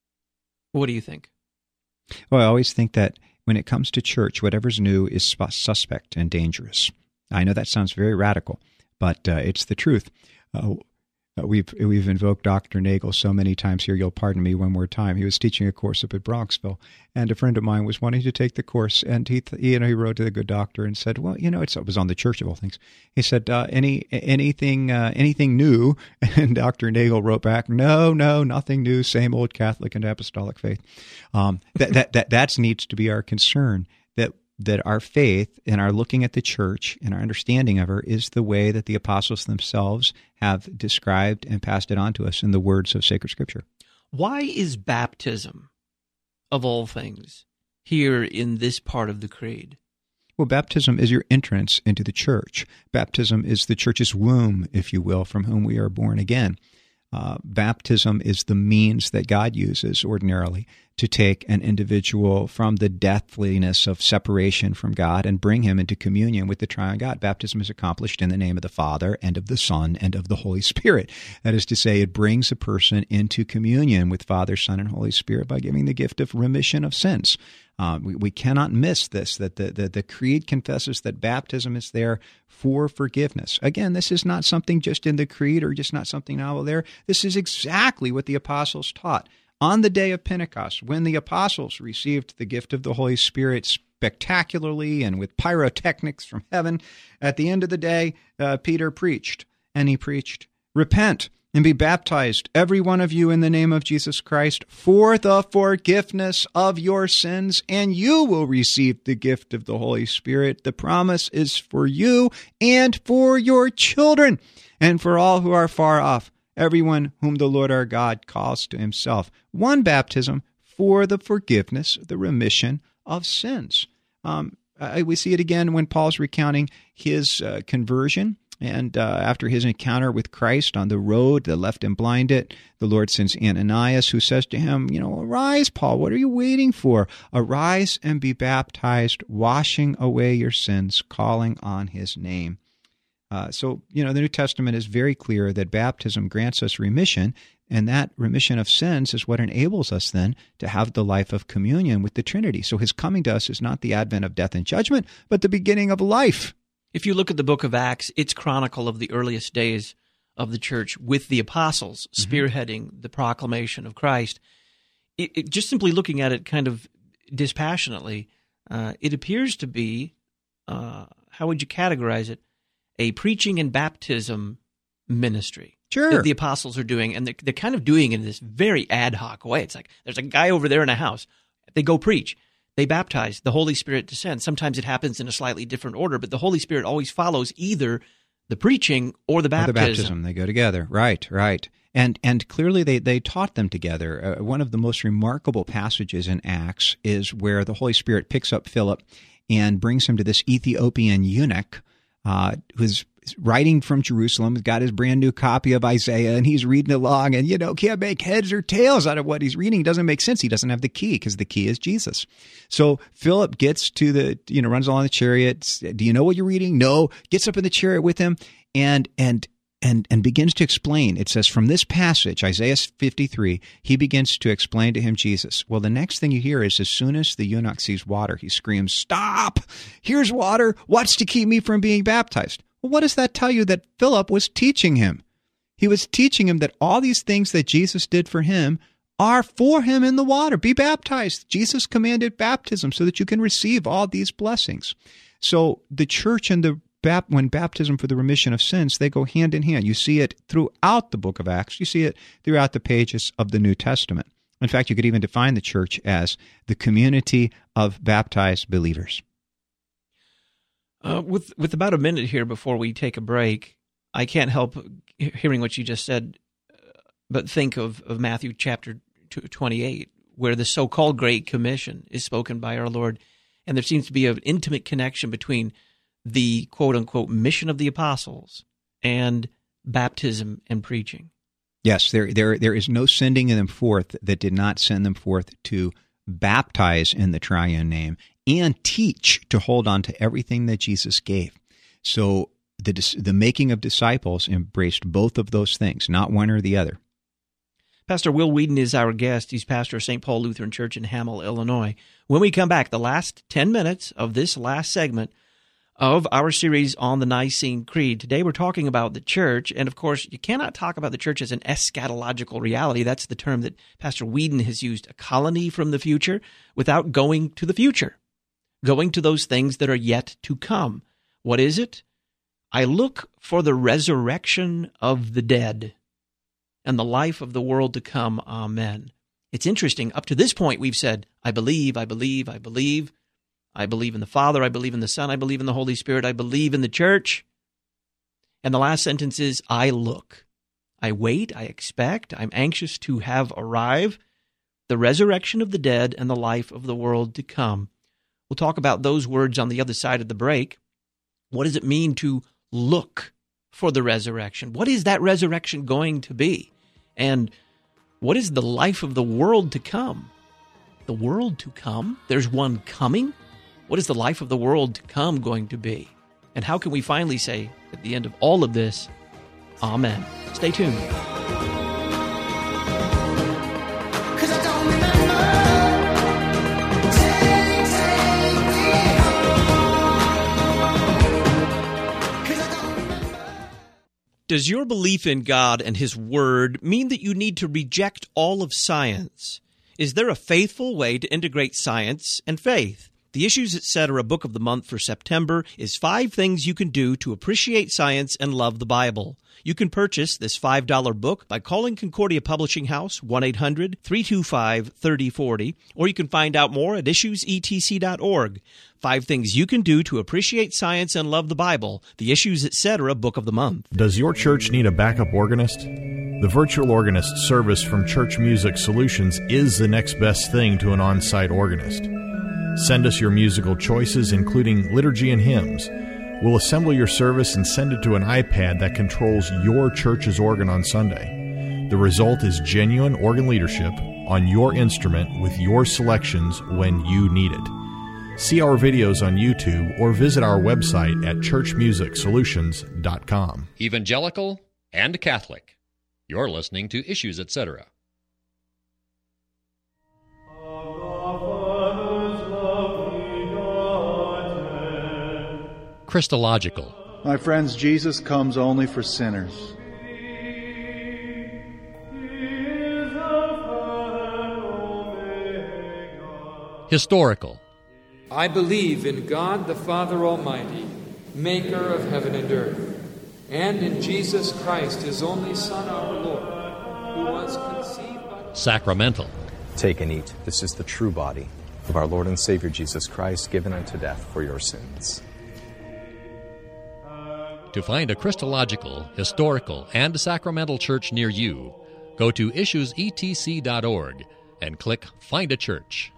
[SPEAKER 1] what do you think?
[SPEAKER 8] Well, I always think that when it comes to church, whatever's new is suspect and dangerous. I know that sounds very radical, but uh, it's the truth. Uh, we've we've invoked Doctor Nagel so many times here, you'll pardon me one more time. He was teaching a course up at Bronxville, and a friend of mine was wanting to take the course, and he, he you know, he wrote to the good doctor and said, well, you know, it's, it was on the Church of all things. He said, uh, any anything uh, anything new? And Doctor Nagel wrote back, no, no, nothing new, same old Catholic and Apostolic faith. Um, that that that that needs to be our concern, that that our faith and our looking at the church and our understanding of her is the way that the apostles themselves have described and passed it on to us in the words of sacred Scripture.
[SPEAKER 1] Why is baptism, of all things, here in this part of the creed?
[SPEAKER 8] Well, baptism is your entrance into the church. Baptism is the church's womb, if you will, from whom we are born again. Uh, baptism is the means that God uses ordinarily to take an individual from the deathliness of separation from God and bring him into communion with the triune God. Baptism is accomplished in the name of the Father and of the Son and of the Holy Spirit. That is to say, it brings a person into communion with Father, Son, and Holy Spirit by giving the gift of remission of sins. Uh, we, we cannot miss this, that the, the, the Creed confesses that baptism is there for forgiveness. Again, this is not something just in the Creed or just not something novel there. This is exactly what the apostles taught. On the day of Pentecost, when the apostles received the gift of the Holy Spirit spectacularly and with pyrotechnics from heaven, at the end of the day, uh, Peter preached, and he preached, repent and be baptized, every one of you, in the name of Jesus Christ, for the forgiveness of your sins, and you will receive the gift of the Holy Spirit. The promise is for you and for your children, and for all who are far off, everyone whom the Lord our God calls to himself. One baptism for the forgiveness, the remission of sins. Um, I, we see it again when Paul's recounting his uh, conversion. And uh, after his encounter with Christ on the road that left him blinded, the Lord sends Ananias, who says to him, you know, arise, Paul, what are you waiting for? Arise and be baptized, washing away your sins, calling on his name. Uh, so, you know, the New Testament is very clear that baptism grants us remission, and that remission of sins is what enables us then to have the life of communion with the Trinity. So his coming to us is not the advent of death and judgment, but the beginning of life.
[SPEAKER 1] If you look at the book of Acts, it's chronicle of the earliest days of the church with the apostles spearheading mm-hmm. the proclamation of Christ. It, it, just simply looking at it kind of dispassionately, uh, it appears to be, uh, how would you categorize it, a preaching and baptism ministry.
[SPEAKER 8] Sure.
[SPEAKER 1] That the apostles are doing, and they're, they're kind of doing it in this very ad hoc way. It's like there's a guy over there in a house. They go preach. They baptize. The Holy Spirit descends. Sometimes it happens in a slightly different order, but the Holy Spirit always follows either the preaching or the baptism.
[SPEAKER 8] Or the baptism. They go together. Right, right. And and clearly they, they taught them together. Uh, one of the most remarkable passages in Acts is where the Holy Spirit picks up Philip and brings him to this Ethiopian eunuch uh, who's writing from Jerusalem. He's got his brand new copy of Isaiah, and he's reading along, and, you know, can't make heads or tails out of what he's reading. It doesn't make sense. He doesn't have the key, because the key is Jesus. So Philip gets to the, you know, runs along the chariot. Do you know what you're reading? No. Gets up in the chariot with him and, and, and, and begins to explain. It says from this passage, Isaiah fifty-three, he begins to explain to him Jesus. Well, the next thing you hear is as soon as the eunuch sees water, he screams, stop! Here's water. What's to keep me from being baptized? Well, what does that tell you that Philip was teaching him? He was teaching him that all these things that Jesus did for him are for him in the water. Be baptized. Jesus commanded baptism so that you can receive all these blessings. So the church and the when baptism for the remission of sins, they go hand in hand. You see it throughout the book of Acts. You see it throughout the pages of the New Testament. In fact, you could even define the church as the community of baptized believers.
[SPEAKER 1] Uh, with with about a minute here before we take a break, I can't help hearing what you just said, but think of, of Matthew chapter twenty-eight, where the so-called Great Commission is spoken by our Lord, and there seems to be an intimate connection between the quote-unquote mission of the apostles and baptism and preaching.
[SPEAKER 8] Yes, there, there, there is no sending them forth that did not send them forth to baptize in the triune name and teach to hold on to everything that Jesus gave. So the the making of disciples embraced both of those things, not one or the other.
[SPEAKER 1] Pastor Will Weedon is our guest. He's pastor of Saint Paul Lutheran Church in Hamel, Illinois. When we come back, the last ten minutes of this last segment of our series on the Nicene Creed. Today we're talking about the church, and of course you cannot talk about the church as an eschatological reality. That's the term that Pastor Weedon has used, a colony from the future, without going to the future, going to those things that are yet to come. What is it? I look for the resurrection of the dead and the life of the world to come. Amen. It's interesting. Up to this point, we've said, I believe, I believe, I believe. I believe in the Father, I believe in the Son, I believe in the Holy Spirit, I believe in the church. And the last sentence is, I look. I wait, I expect, I'm anxious to have arrive the resurrection of the dead and the life of the world to come. We'll talk about those words on the other side of the break. What does it mean to look for the resurrection? What is that resurrection going to be? And what is the life of the world to come? The world to come? There's one coming? What is the life of the world to come going to be? And how can we finally say, at the end of all of this, Amen? Stay tuned. Does your belief in God and His Word mean that you need to reject all of science? Is there a faithful way to integrate science and faith? The Issues Etc. Book of the Month for September is Five Things You Can Do to Appreciate Science and Love the Bible. You can purchase this five dollar book by calling Concordia Publishing House, one eight hundred, three two five, three oh four oh, or you can find out more at issues e t c dot org. Five Things You Can Do to Appreciate Science and Love the Bible, the Issues Etc. Book of the Month.
[SPEAKER 15] Does your church need a backup organist? The virtual organist service from Church Music Solutions is the next best thing to an on-site organist. Send us your musical choices, including liturgy and hymns. We'll assemble your service and send it to an iPad that controls your church's organ on Sunday. The result is genuine organ leadership on your instrument with your selections when you need it. See our videos on YouTube or visit our website at church music solutions dot com.
[SPEAKER 9] Evangelical and Catholic. You're listening to Issues Etc. Christological.
[SPEAKER 16] My friends, Jesus comes only for sinners.
[SPEAKER 9] Historical.
[SPEAKER 17] I believe in God the Father Almighty, maker of heaven and earth, and in Jesus Christ, His only Son, our Lord, who was conceived by...
[SPEAKER 9] Sacramental.
[SPEAKER 18] Take and eat. This is the true body of our Lord and Savior Jesus Christ, given unto death for your sins.
[SPEAKER 9] To find a Christological, historical, and sacramental church near you, go to issues e t c dot org and click Find a Church.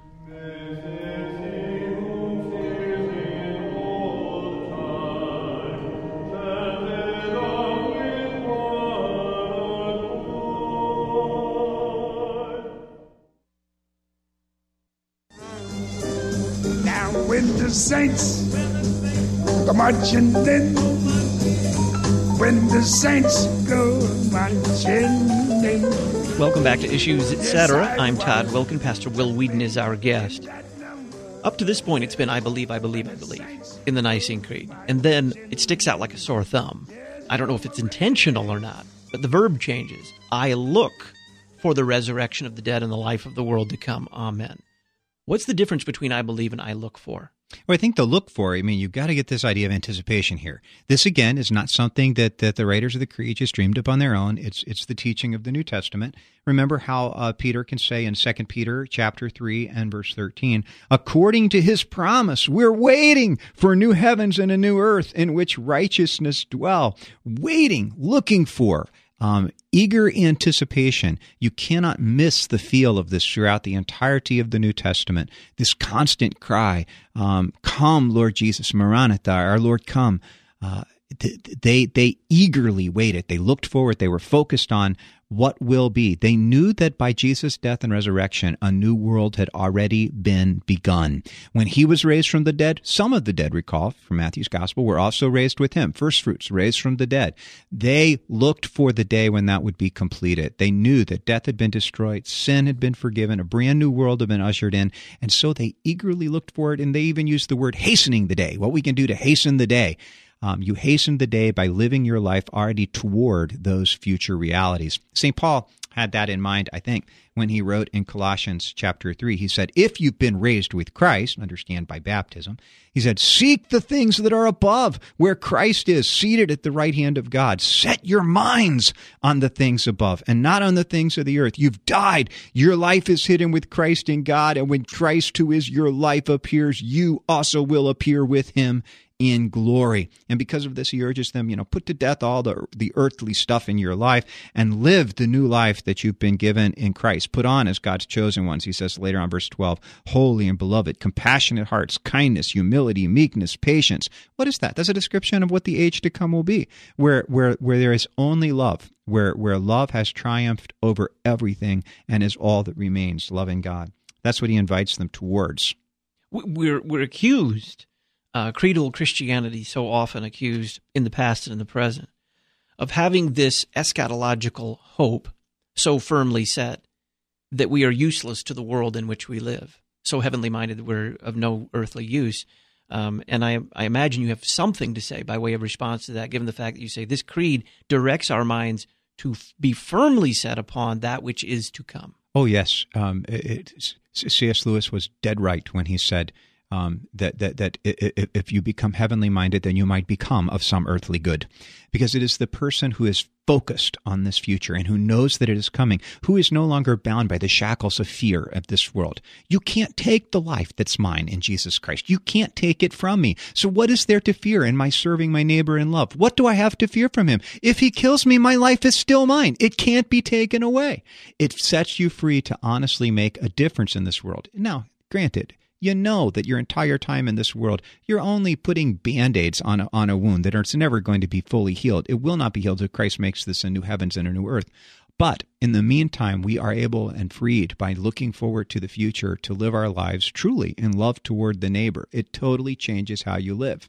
[SPEAKER 19] Now when the saints go marching in, when the saints go marching in.
[SPEAKER 1] Welcome back to Issues Etc. I'm Todd Wilkin. Pastor Will Weedon is our guest. Up to this point, it's been I believe, I believe, I believe in the Nicene Creed. And then it sticks out like a sore thumb. I don't know if it's intentional or not, but the verb changes. I look for the resurrection of the dead and the life of the world to come. Amen. What's the difference between I believe and I look for?
[SPEAKER 8] Well, I think the look for, I mean, you've got to get this idea of anticipation here. This, again, is not something that, that the writers of the Creed just dreamed up on their own. It's it's the teaching of the New Testament. Remember how uh, Peter can say in Second Peter chapter three and verse thirteen, according to his promise, we're waiting for new heavens and a new earth in which righteousness dwell. Waiting, looking for. Um, eager anticipation. You cannot miss the feel of this throughout the entirety of the New Testament. This constant cry, um, come, Lord Jesus, Maranatha, our Lord, come. Uh, they they eagerly waited. They looked forward. They were focused on what will be. They knew that by Jesus' death and resurrection, a new world had already been begun. When he was raised from the dead, some of the dead, recall from Matthew's gospel, were also raised with him. First fruits, raised from the dead. They looked for the day when that would be completed. They knew that death had been destroyed, sin had been forgiven, a brand new world had been ushered in, and so they eagerly looked for it, and they even used the word hastening the day, what we can do to hasten the day. Um, you hasten the day by living your life already toward those future realities. Saint Paul had that in mind, I think, when he wrote in Colossians chapter three. He said, if you've been raised with Christ, understand by baptism, he said, seek the things that are above, where Christ is, seated at the right hand of God. Set your minds on the things above and not on the things of the earth. You've died. Your life is hidden with Christ in God, and when Christ, who is your life, appears, you also will appear with him in glory. And because of this, he urges them, you know, put to death all the, the earthly stuff in your life and live the new life that you've been given in Christ. Put on as God's chosen ones, he says later on, verse twelve, holy and beloved, compassionate hearts, kindness, humility, meekness, patience. What is that? That's a description of what the age to come will be, where where where there is only love, where where love has triumphed over everything and is all that remains, loving God. That's what he invites them towards.
[SPEAKER 1] We're we're accused. Uh, creedal Christianity, so often accused in the past and in the present, of having this eschatological hope so firmly set that we are useless to the world in which we live, so heavenly minded that we're of no earthly use. Um, and I, I imagine you have something to say by way of response to that, given the fact that you say this creed directs our minds to f- be firmly set upon that which is to come.
[SPEAKER 8] Oh, yes. Um, it, it, C S. Lewis was dead right when he said, Um, that, that that if you become heavenly minded, then you might become of some earthly good. Because it is the person who is focused on this future and who knows that it is coming, who is no longer bound by the shackles of fear of this world. You can't take the life that's mine in Jesus Christ. You can't take it from me. So what is there to fear in my serving my neighbor in love? What do I have to fear from him? If he kills me, my life is still mine. It can't be taken away. It sets you free to honestly make a difference in this world. Now, granted, you know that your entire time in this world, you're only putting Band-Aids on a, on a wound that it's never going to be fully healed. It will not be healed until Christ makes this a new heavens and a new earth. But in the meantime, we are able and freed by looking forward to the future to live our lives truly in love toward the neighbor. It totally changes how you live.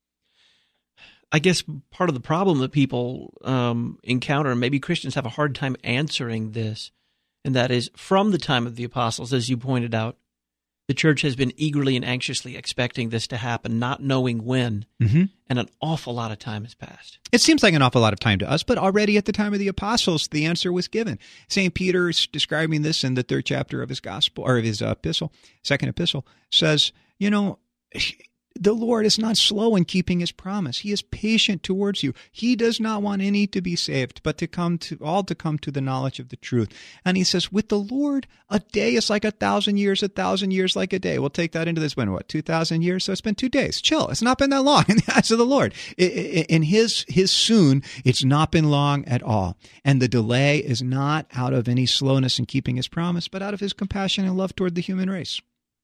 [SPEAKER 1] I guess part of the problem that people um, encounter, and maybe Christians have a hard time answering this, and that is from the time of the apostles, as you pointed out, the church has been eagerly and anxiously expecting this to happen, not knowing when, mm-hmm. and an awful lot of time has passed.
[SPEAKER 8] It seems like an awful lot of time to us, but already at the time of the apostles, the answer was given. Saint Peter is describing this in the third chapter of his gospel, or of his epistle, second epistle, says, you know, the Lord is not slow in keeping his promise. He is patient towards you. He does not want any to be saved, but to come to all to come to the knowledge of the truth. And he says, with the Lord, a day is like a thousand years, a thousand years like a day. We'll take that into this, when, what, two thousand years? So it's been two days. Chill. It's not been that long in the eyes of the Lord. In his, his soon, it's not been long at all. And the delay is not out of any slowness in keeping his promise, but out of his compassion and love toward the human race.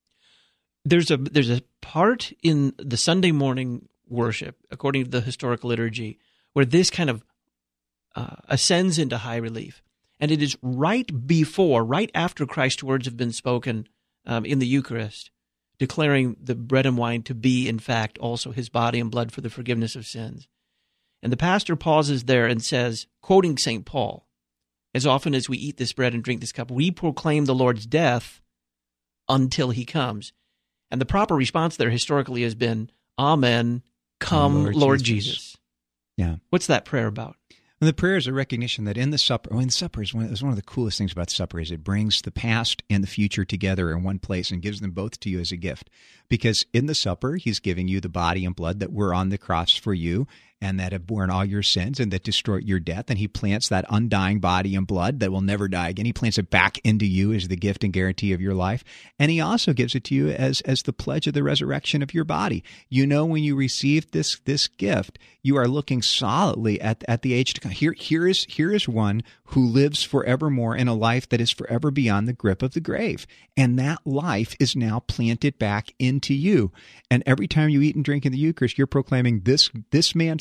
[SPEAKER 1] There's a there's a part in the Sunday morning worship, according to the historical liturgy, where this kind of uh, ascends into high relief. And it is right before, right after Christ's words have been spoken um, in the Eucharist, declaring the bread and wine to be, in fact, also his body and blood for the forgiveness of sins. And the pastor pauses there and says, quoting Saint Paul, as often as we eat this bread and drink this cup, we proclaim the Lord's death until he comes. And the proper response there historically has been, Amen, come, Lord, Lord Jesus. Jesus.
[SPEAKER 8] Yeah.
[SPEAKER 1] What's that prayer about?
[SPEAKER 8] And the prayer is a recognition that in the supper, oh, in the supper is one, is one of the coolest things about supper is it brings the past and the future together in one place and gives them both to you as a gift. Because in the supper, he's giving you the body and blood that were on the cross for you and that have borne all your sins and that destroyed your death. And he plants that undying body and blood that will never die again. He plants it back into you as the gift and guarantee of your life. And he also gives it to you as, as the pledge of the resurrection of your body. You know, when you receive this, this gift, you are looking solidly at, at the age to come. Here, here is, here is one who lives forevermore in a life that is forever beyond the grip of the grave. And that life is now planted back into you. And every time you eat and drink in the Eucharist, you're proclaiming this, this man's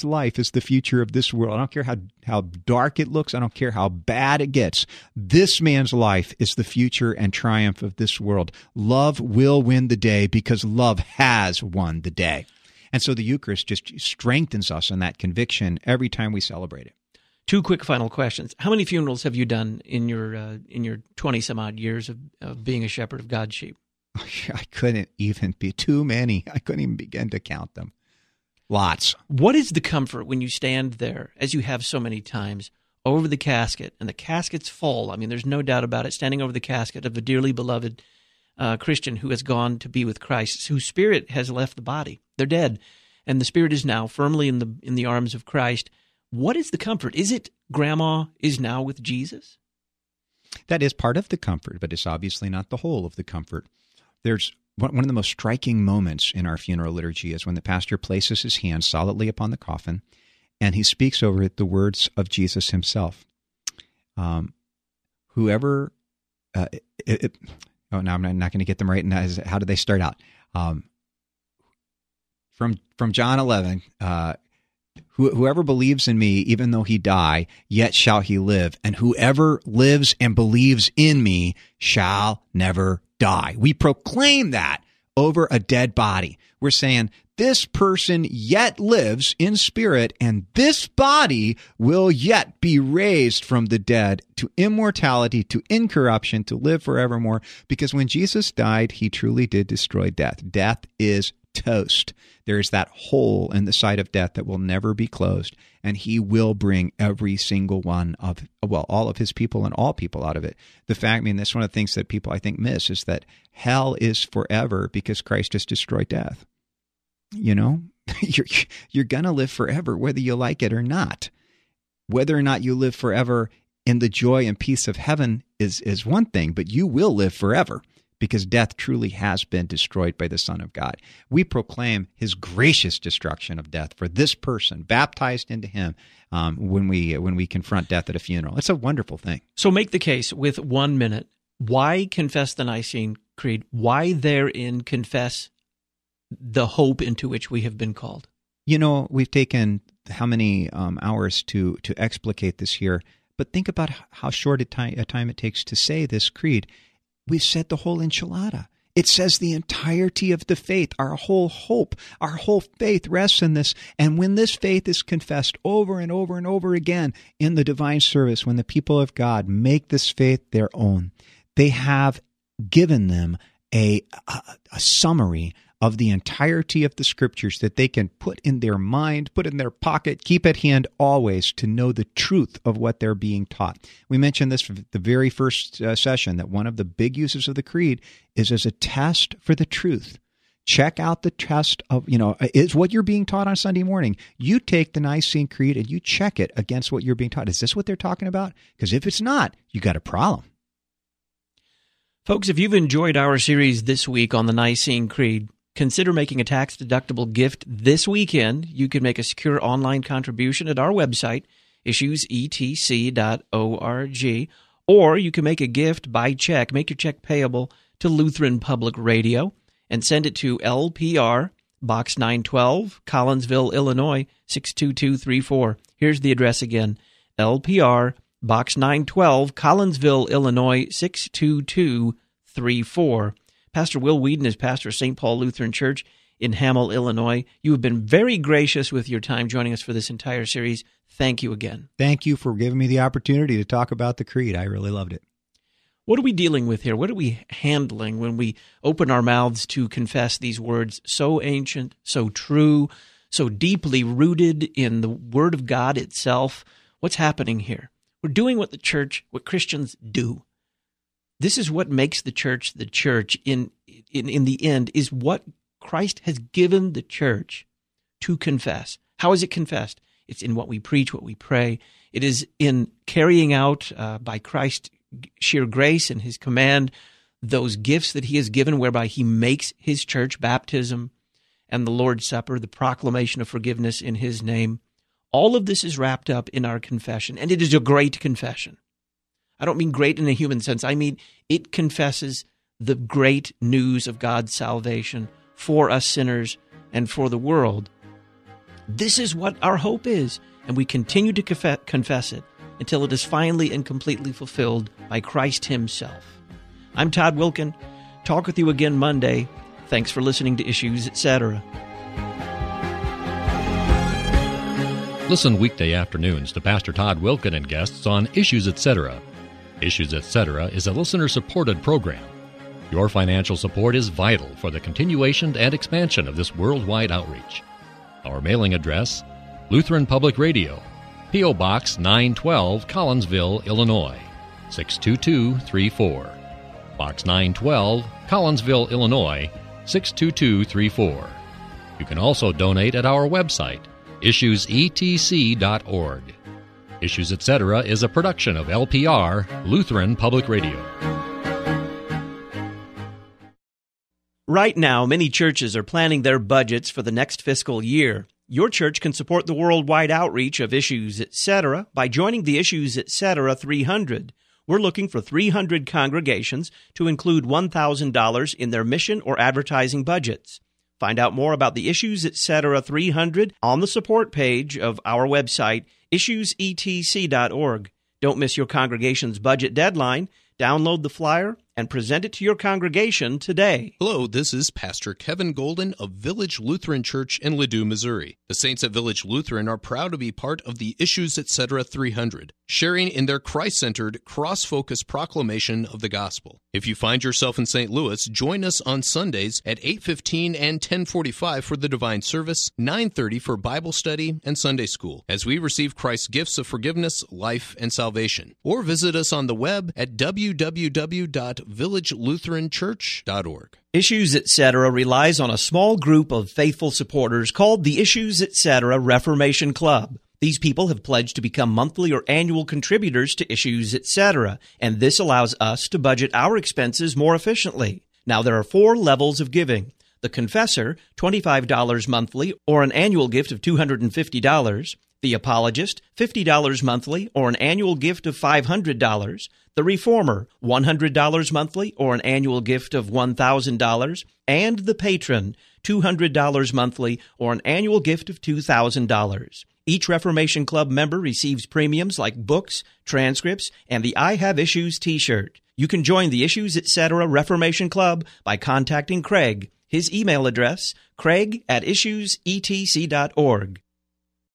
[SPEAKER 8] life is the future of this world. I don't care how, how dark it looks. I don't care how bad it gets. This man's life is the future and triumph of this world. Love will win the day because love has won the day. And so the Eucharist just strengthens us in that conviction every time we celebrate it.
[SPEAKER 1] Two quick final questions. How many funerals have you done in your uh, in your twenty some odd years of, of being a shepherd of God's sheep?
[SPEAKER 8] I couldn't even be too many. I couldn't even begin to count them. Lots.
[SPEAKER 1] What is the comfort when you stand there, as you have so many times, over the casket, and the casket's full? I mean, there's no doubt about it, standing over the casket of a dearly beloved uh, Christian who has gone to be with Christ, whose spirit has left the body. They're dead, and the spirit is now firmly in the in the arms of Christ. What is the comfort? Is it Grandma is now with Jesus?
[SPEAKER 8] That is part of the comfort, but it's obviously not the whole of the comfort. There's one of the most striking moments in our funeral liturgy is when the pastor places his hand solidly upon the coffin, and he speaks over it the words of Jesus himself. Um, whoever, uh, it, it, oh, now I'm not, not going to get them right. And that is, how do they start out? Um, from from John eleven, uh, Who, whoever believes in me, even though he die, yet shall he live. And whoever lives and believes in me shall never die. We proclaim that over a dead body. We're saying this person yet lives in spirit, and this body will yet be raised from the dead to immortality, to incorruption, to live forevermore. Because when Jesus died, he truly did destroy death. Death is toast. There is that hole in the side of death that will never be closed, and he will bring every single one of, well, all of his people and all people out of it. The fact, I mean, that's one of the things that people, I think, miss, is that hell is forever because Christ has destroyed death. You know, you're, you're going to live forever, whether you like it or not. Whether or not you live forever in the joy and peace of heaven is, is one thing, but you will live forever, because death truly has been destroyed by the Son of God. We proclaim his gracious destruction of death for this person, baptized into him, um, when we when we confront death at a funeral. It's a wonderful thing.
[SPEAKER 1] So make the case with one minute. Why confess the Nicene Creed? Why therein confess the hope into which we have been called?
[SPEAKER 8] You know, we've taken how many um, hours to, to explicate this here, but think about how short a time, a time it takes to say this creed. We've said the whole enchilada. It says the entirety of the faith, our whole hope, our whole faith rests in this. And when this faith is confessed over and over and over again in the divine service, when the people of God make this faith their own, they have given them a, a, a summary of the entirety of the Scriptures that they can put in their mind, put in their pocket, keep at hand always to know the truth of what they're being taught. We mentioned this from the very first uh, session, that one of the big uses of the Creed is as a test for the truth. Check out the test of, you know, is what you're being taught on Sunday morning. You take the Nicene Creed and you check it against what you're being taught. Is this what they're talking about? Because if it's not, you got a problem.
[SPEAKER 1] Folks, if you've enjoyed our series this week on the Nicene Creed, consider making a tax-deductible gift this weekend. You can make a secure online contribution at our website, issues e t c dot org, or you can make a gift by check. Make your check payable to Lutheran Public Radio and send it to L P R, Box nine twelve, Collinsville, Illinois, six two two three four. Here's the address again, L P R, Box nine twelve, Collinsville, Illinois, six two two three four. Pastor Will Whedon is pastor of Saint Paul Lutheran Church in Hamel, Illinois. You have been very gracious with your time joining us for this entire series. Thank you again.
[SPEAKER 8] Thank you for giving me the opportunity to talk about the Creed. I really loved it.
[SPEAKER 1] What are we dealing with here? What are we handling when we open our mouths to confess these words so ancient, so true, so deeply rooted in the Word of God itself? What's happening here? We're doing what the church, what Christians do. This is what makes the church the church in, in in the end, is what Christ has given the church to confess. How is it confessed? It's in what we preach, what we pray. It is in carrying out uh, by Christ's sheer grace and his command those gifts that he has given, whereby he makes his church, baptism and the Lord's Supper, the proclamation of forgiveness in his name. All of this is wrapped up in our confession, and it is a great confession. I don't mean great in a human sense. I mean it confesses the great news of God's salvation for us sinners and for the world. This is what our hope is, and we continue to conf- confess it until it is finally and completely fulfilled by Christ himself. I'm Todd Wilkin. Talk with you again Monday. Thanks for listening to Issues, et cetera.
[SPEAKER 9] Listen weekday afternoons to Pastor Todd Wilkin and guests on Issues, et cetera. Issues, et cetera is a listener-supported program. Your financial support is vital for the continuation and expansion of this worldwide outreach. Our mailing address, Lutheran Public Radio, P O. Box nine twelve, Collinsville, Illinois, six two two three four. Box nine twelve, Collinsville, Illinois, six two two three four. You can also donate at our website, issues e t c dot org. Issues, et cetera is a production of L P R, Lutheran Public Radio.
[SPEAKER 1] Right now, many churches are planning their budgets for the next fiscal year. Your church can support the worldwide outreach of Issues, et cetera by joining the Issues, et cetera three hundred. We're looking for three hundred congregations to include one thousand dollars in their mission or advertising budgets. Find out more about the Issues, et cetera three hundred on the support page of our website, issues e t c dot org. Don't miss your congregation's budget deadline. Download the flyer and present it to your congregation today.
[SPEAKER 20] Hello, this is Pastor Kevin Golden of Village Lutheran Church in Ladue, Missouri. The saints at Village Lutheran are proud to be part of the Issues, et cetera three hundred, sharing in their Christ-centered, cross-focused proclamation of the gospel. If you find yourself in Saint Louis, join us on Sundays at eight fifteen and ten forty-five for the divine service, nine thirty for Bible study and Sunday school, as we receive Christ's gifts of forgiveness, life, and salvation. Or visit us on the web at w w w dot village lutheran church dot org.
[SPEAKER 1] Issues, et cetera relies on a small group of faithful supporters called the Issues, et cetera Reformation Club. These people have pledged to become monthly or annual contributors to Issues, et cetera, and this allows us to budget our expenses more efficiently. Now, there are four levels of giving. The Confessor, twenty-five dollars monthly or an annual gift of two hundred fifty dollars. The Apologist, fifty dollars monthly or an annual gift of five hundred dollars. The Reformer, one hundred dollars monthly or an annual gift of one thousand dollars. And the Patron, two hundred dollars monthly or an annual gift of two thousand dollars. Each Reformation Club member receives premiums like books, transcripts, and the I Have Issues t-shirt. You can join the Issues, et cetera Reformation Club by contacting Craig. His email address, craig at issues e t c dot org.